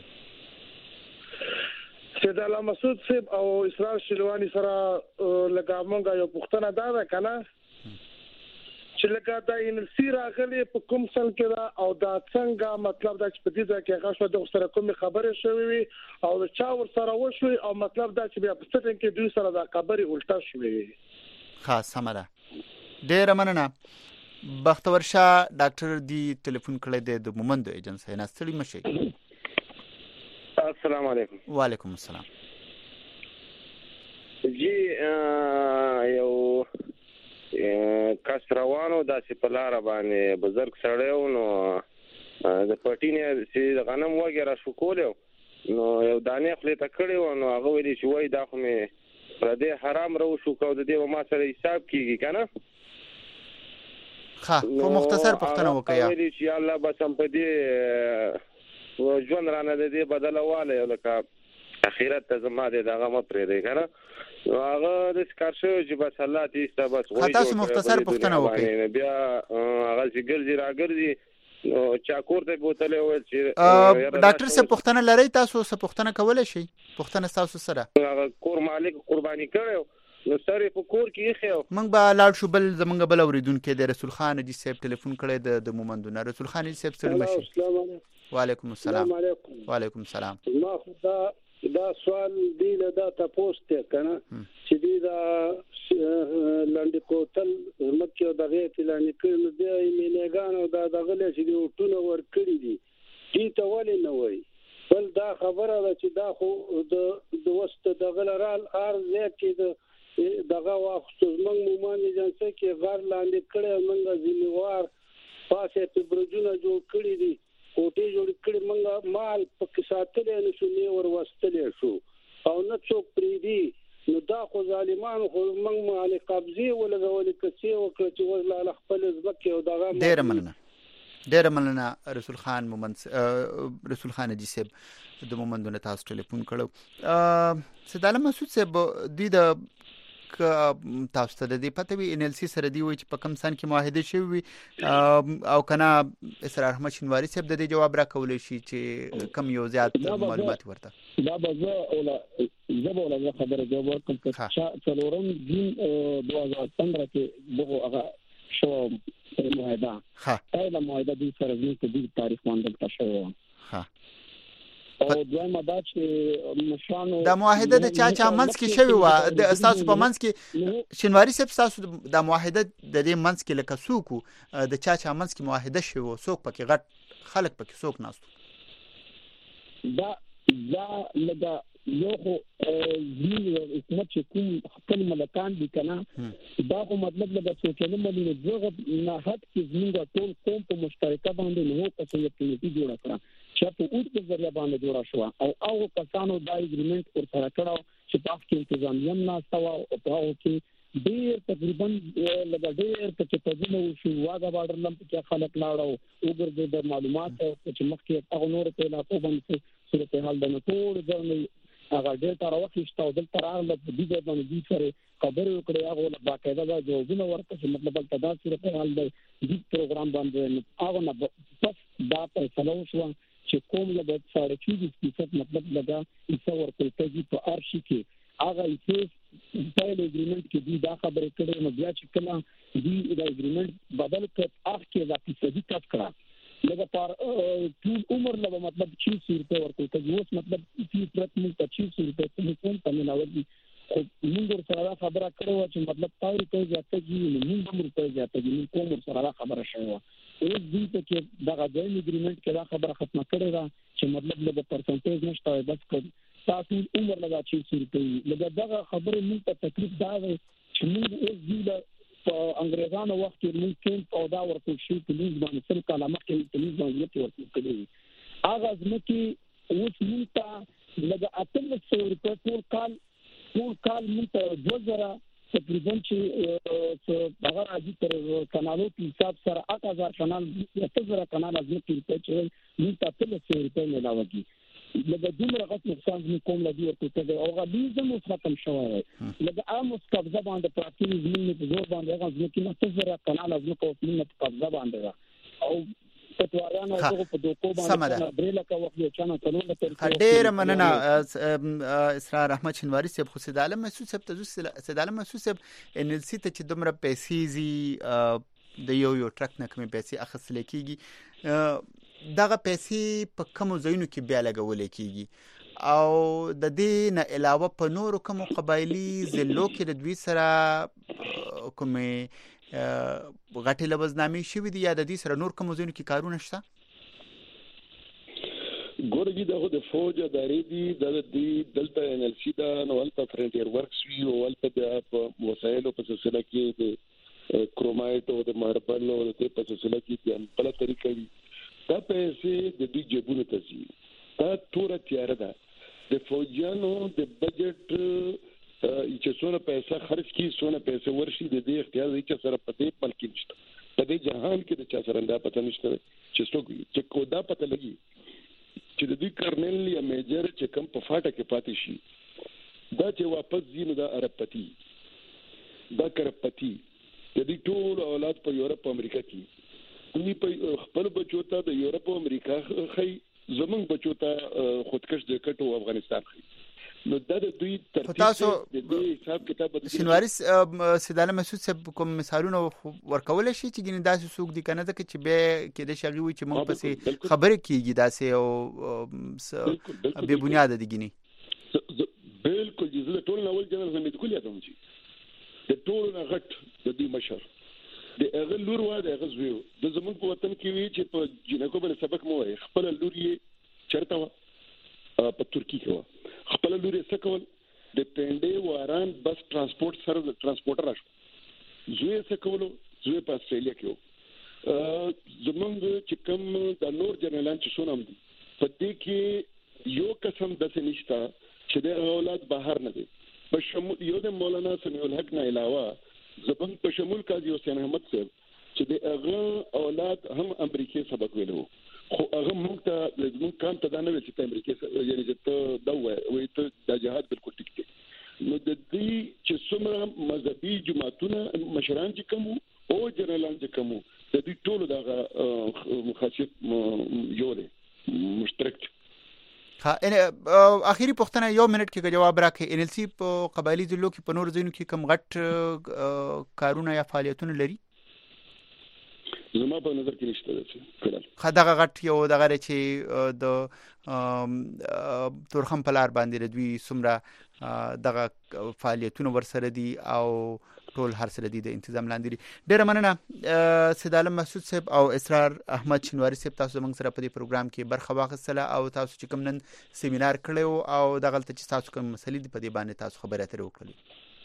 سیدال مسعود صاحب او اسرار شلوانی سره لګا مونږه یو پښتنه دا ده کنه چې لکه دا انرسي راغلي په کوم سل کې دا او دا څنګه مطلب دا چې په دې ځای کې هغه شو د سره کوم خبره شوې وي او چا ور سره وشوي او مطلب دا چې بیا په ستن کې دوی سره دا خبره الټا شوې خاص سمره ډېر مننه بختور شاه ډاکټر دی ټلیفون کړی دی د مومند ایجنسی نه. ستړي مشي. السلام علیکم. وعلیکم السلام. جی یو کس روانو داسې په لاره باندې بزرګ سړی و، نو د پټي نه چې د غنم وغیره شو کولی نو یو دانې خولې ته کړې وه، نو هغه ویلي چې وایي دا خو مې پردی حرام راوشو که د دې به ما سره حساب کېږي که نه. ښه خو مختصر پوښتنه وکړه. هغه ویلي چې یا الله بس هم په دې ژوند رانه د دې بدله والی او لکه اخرت ته زما دی دغه مه پرېږدئ که نه. نو هغه داسې کار شوی چې بس الله ته ایسته بس غوی تاسو مختصر پوښتنه وکړئ. بیا هغه چې ګرځي راګرځي نو چا کور ته بوتلی وویل چې ډاکټر صاحب پوښتنه لرئ؟ تاسو څه پوښتنه کولی شئ؟ پوښتنه ستاسو سره هغه کور مالک قرباني کړی نو سر یې په کور کې ایښی و. موږ به لاړ شو. بل زموږ بل اورېدونکی دی رسول خان حاجي صاحب ټلیفون کړی د د مومندونه. رسول خان حاجي صاحب ستړي مه شئ. وعلیکم السلام. وعلیکم السلام. ما خو دا دا سوال دی له دا تپوس دی که نه چې دی دا لاندې کوتل مکې او دغې ته لاندې کړي نو بیا یې مینېګانو دا دغلی چې دي اوټونه ورکړي دي دې ته ولې نه وایي؟ بل دا خبره ده چې دا خو د اوس د دغه لرال هر ځای کې د دغه واخستو زموږ مومان ایجنسۍ کې غر لاندې کړی موږ ځینوار پاسې ته برجونه جوړ کړي دي کوټې جوړې کړې موږ مال پکې ساتلی نه شو نه ور وستلی شو او نه څوک پرېږدي. نو دا خو ظالمانو خو موږ مالې قبضې ولګولې کڅې وکړه چې اوس لا له خپلې ځمکې او دغه ډېره مننه ډېره مننه رسول خان مومند رسول خان حاجي صاحب د مومندونه تاسو ټلیفون کړو. سید عالم مسعود صاحب دوی د تاسو ته د دې پته وي ان ال سي سره دی وایي چې په کوم سن کې معاهده شوی وي او کنه اسرار احمد شینواری صاحب د دې جواب راکولی شي چې کم یو زیات معلومات ورته دا به زه اوله زه به اوله خبره جواب ورکړم که څلورم جون دوه هزار پندره کې دغه هغه شو معاهده پهله معاهده دوی سره زموږ په دې تاریخ باندې دلته شوې وه او دویمه دا چې مشرانو دا معاهده د چا چا منځ کې شوې وه د ستاسو په منځ کې شینواري صاحب ستاسو دا معاهده د دې منځ کې لکه څوک وو د چا چا منځ کې معاهده شوې وه څوک پکې غټ خلک پکې څوک ناست دا دا لکه یو خو زموږ حکومت چې کوم خپل ملکان دي که نه دا خو مطلب لکه څوک یې نه مني نو دغه نه حد کې زموږ ټول قوم په مشترکه باندې نو هغه څه یو کمیټي جوړه کړه چې په اوټ په ذریعہ باندې جوړه شوه او هغو کسانو دا اګریمنټ ورسره کړی چې په هغه کې انتظامیه هم ناسته وه او په هغو کې ډېر تقریبا لکه ډېر پکې تضونه وشو واګه باډر نه پکې خلک لاړه وګرځېدل معلومات چې مخکې هغو نورو په علاقو باندې صورتحال ده نو ټول ځای هغه ډېر تر واخیسته او دلته راغله په دې ځای باندې دوی سره خبرې وکړې هغو له باقاعده دا جوابونه ورکړه چې مطلب هلته دا صورتحال دی دې پروګرام باندې هغه نه بس دا فیصله وشوه چې کوم لږ ساړه چوبیس فیصد مطلب لګا حصه ورکړل کېږي په هر شي کې هغه حصې پیل اګریمنټ کې دوی دا خبرې کړې نو بیا چې کله دوی دا اګریمنټ بدل کړ هغه کې دا فیصدي کټ کړه لکه پر ټول عمر له مطلب چھ سو روپے ورکړل کېږي اوس مطلب چې پرت مونږ ته چھ سو روپے په کوم تمناول دي خو موږ سره خبره کړو چې مطلب پای روپے زیاتېږي نو موږ هم روپے زیاتېږي نو کوم سره خبره شوه اوس دوی ته چې دغه ځای اګریمنټ کې دا خبره ختمه کړې ده چې مطلب لږ پرسنټیج نشته بس کړ تاسو عمر لگا چھ سو روپے لږ دغه خبره موږ ته تکلیف دا دی چې موږ اوس دوی په انګریزانو وخت کې موږ کېمپ او دا ورکول شي پولیس باندې سل کاله مخکې پولیس باندې یې ورکول کړی هغه ځمکې اوس موږ ته لږ اتلس سوه روپۍ ټول کال ټول کال موږ ته دوه زره تقریبا چې هغه راځي تر کانالو په حساب سره اته هزار کانال اته زره کانال ځمکې روپۍ چې موږ ته اتلس سوه روپۍ میلاوږي لکه دومره غټ نقصان زموږ کوم له دې ورته کوي او هغه لیزم اوس ختم شوی دی لکه عام اوس قبضه باندې پراته دي زموږ په زور باندې هغه ځمکې نه څه زره کانال ځمکه اوس موږ په قبضه باندې ده او پټوارانو دغه په دوکو باندې درې لکه وخت یو چانه ټولو ته ډېره مننه اسرار احمد شینواری صاحب خو سید عالم مسعود صاحب ته سید عالم مسعود صاحب ان ال سي ته چې دومره پیسې زی د یو یو ټرک نه کومې پیسې اخیستل کېږي دغه پیسې په کومو ځایونو کې بیا لګولې کېږي او د دې نه علاوه په نورو کومو قبایلي ضلعو کې د دوی سره کومې غټې لوزنامې شوې دي یا د دې سره نور کوم ځینو کې کارونه شته؟ ګورګي دغه د فوج ادارې دي د دې دلته ان ال سی دا نو الته فرنټیر ورکس وی او الته د وسایلو په سلسله کې د کرومایټ او د ماربل او د په سلسله کې د بل طریقې دي دا پیسې د دې جيبونو ته ځي دا ټول تیار ده د فوجانو د بجټ چې څونه پیسې خرج کی څونه پیسې ورشي د دې اختیار دی چې سره پته ملک نشته په دې جهان کې د چا سره دا پته نشته چې څوک چې کو دا پته لګي چې د دې کرنل یا میجر چې کم په فاټه کې پاتې شي دا چې واپس زینو دا عربپتی دا کرپتی د دې ټول اولاد په یورپ او امریکا کې دوی په خپل بچو ته د یورپ او امریکا خي زمونږ بچو ته خودکش د کټو افغانستان خي نو دا د دوی ترتیب د دې حساب کتاب د شینواری سیداله مسعود صاحب کوم مثالونه ورکول شي چې ګینه داسې سوق دي کنه ځکه چې به کې د شغي وي چې موږ پسې خبرې کیږي داسې او به بنیاد دي ګینه بالکل جزله ټول نول جنرال حمید کلی ادم چې د ټول نه غټ د دې مشر د هغه لور و د هغه زوی د زمون په وطن کې وی چې په جنکو باندې سبق مو وای خپل لور یې چرته و په ترکی کې و خپل لور یې سکول د پنده واران بس ترانسپورت سره د ترانسپورټر راش زوی یې سکولو زوی په استرالیا کې و زمونږ چې کوم د نور جنرالان چې شونم دي په دې کې یو قسم د سنشتا چې د اولاد بهر نه دي په شمول یو د مولانا سمیع الحق نه علاوه زبن په شمول قاضي حسین احمد صاحب چې د هغه اولاد هم امریکای سبق ویلو خو هغه موږ ته زموږ کام ته دا نه ویل چې امریکای یعنی چې ته دا وایي ته د جهاد بالکل ټیک دی نو د دې چې څومره مذهبي جماعتونه مشران چې کوم او جنرالان چې کوم د دې ټولو دغه مخاصیت یو دی مشترک ها ان اخیری پوښتنه یو منټ کې جواب راکړئ ان ال سی په قبایلی ضلعو کې په نور ځینو کې کم غټ کارونه یا فعالیتونه لري زما په نظر کې نشته کړل خدغه غټ یو دغه چې د تورخم په لار باندې دوی سمره دغه فعالیتونه ورسره دي او ټول هر سره دي د تنظیم لاندې ډیره مننه سید عالم مسعود صاحب او اسرار احمد شینواری صاحب تاسو موږ سره په دې پروګرام کې برخه واخیستله او تاسو چې کوم نن سیمینار کړو او دغه ته چې تاسو کوم مسلې په دې باندې تاسو خبرې اترې وکړې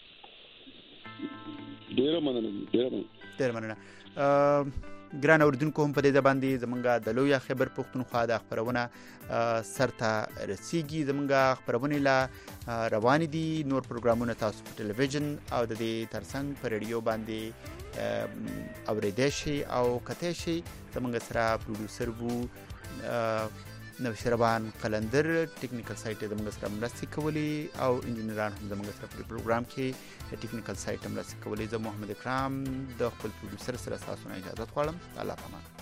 ډیره مننه ډیره مننه ډیره مننه ګران اوردونکو هم په دې باندې زمونږه د لویا خبر پښتونخوا د خبرونه سرته رسیږي زمونږه خبرونه لا روان دي نور پروګرامونه تاسو په ټلویزیون او د دې ترڅنګ په رادیو باندې اوریدئ شي او کته شي زمونږ سره پروډوسر وو نو شربان قلندر ټیکنیکل سایت زموږ سره مرسته کوي او انجنیران هم زموږ سره په پروګرام کې ټیکنیکل سایت مرسته کوي زه محمد اکرام د خپل پروډوسر سره تاسو نه اجازه غواړم الله پامان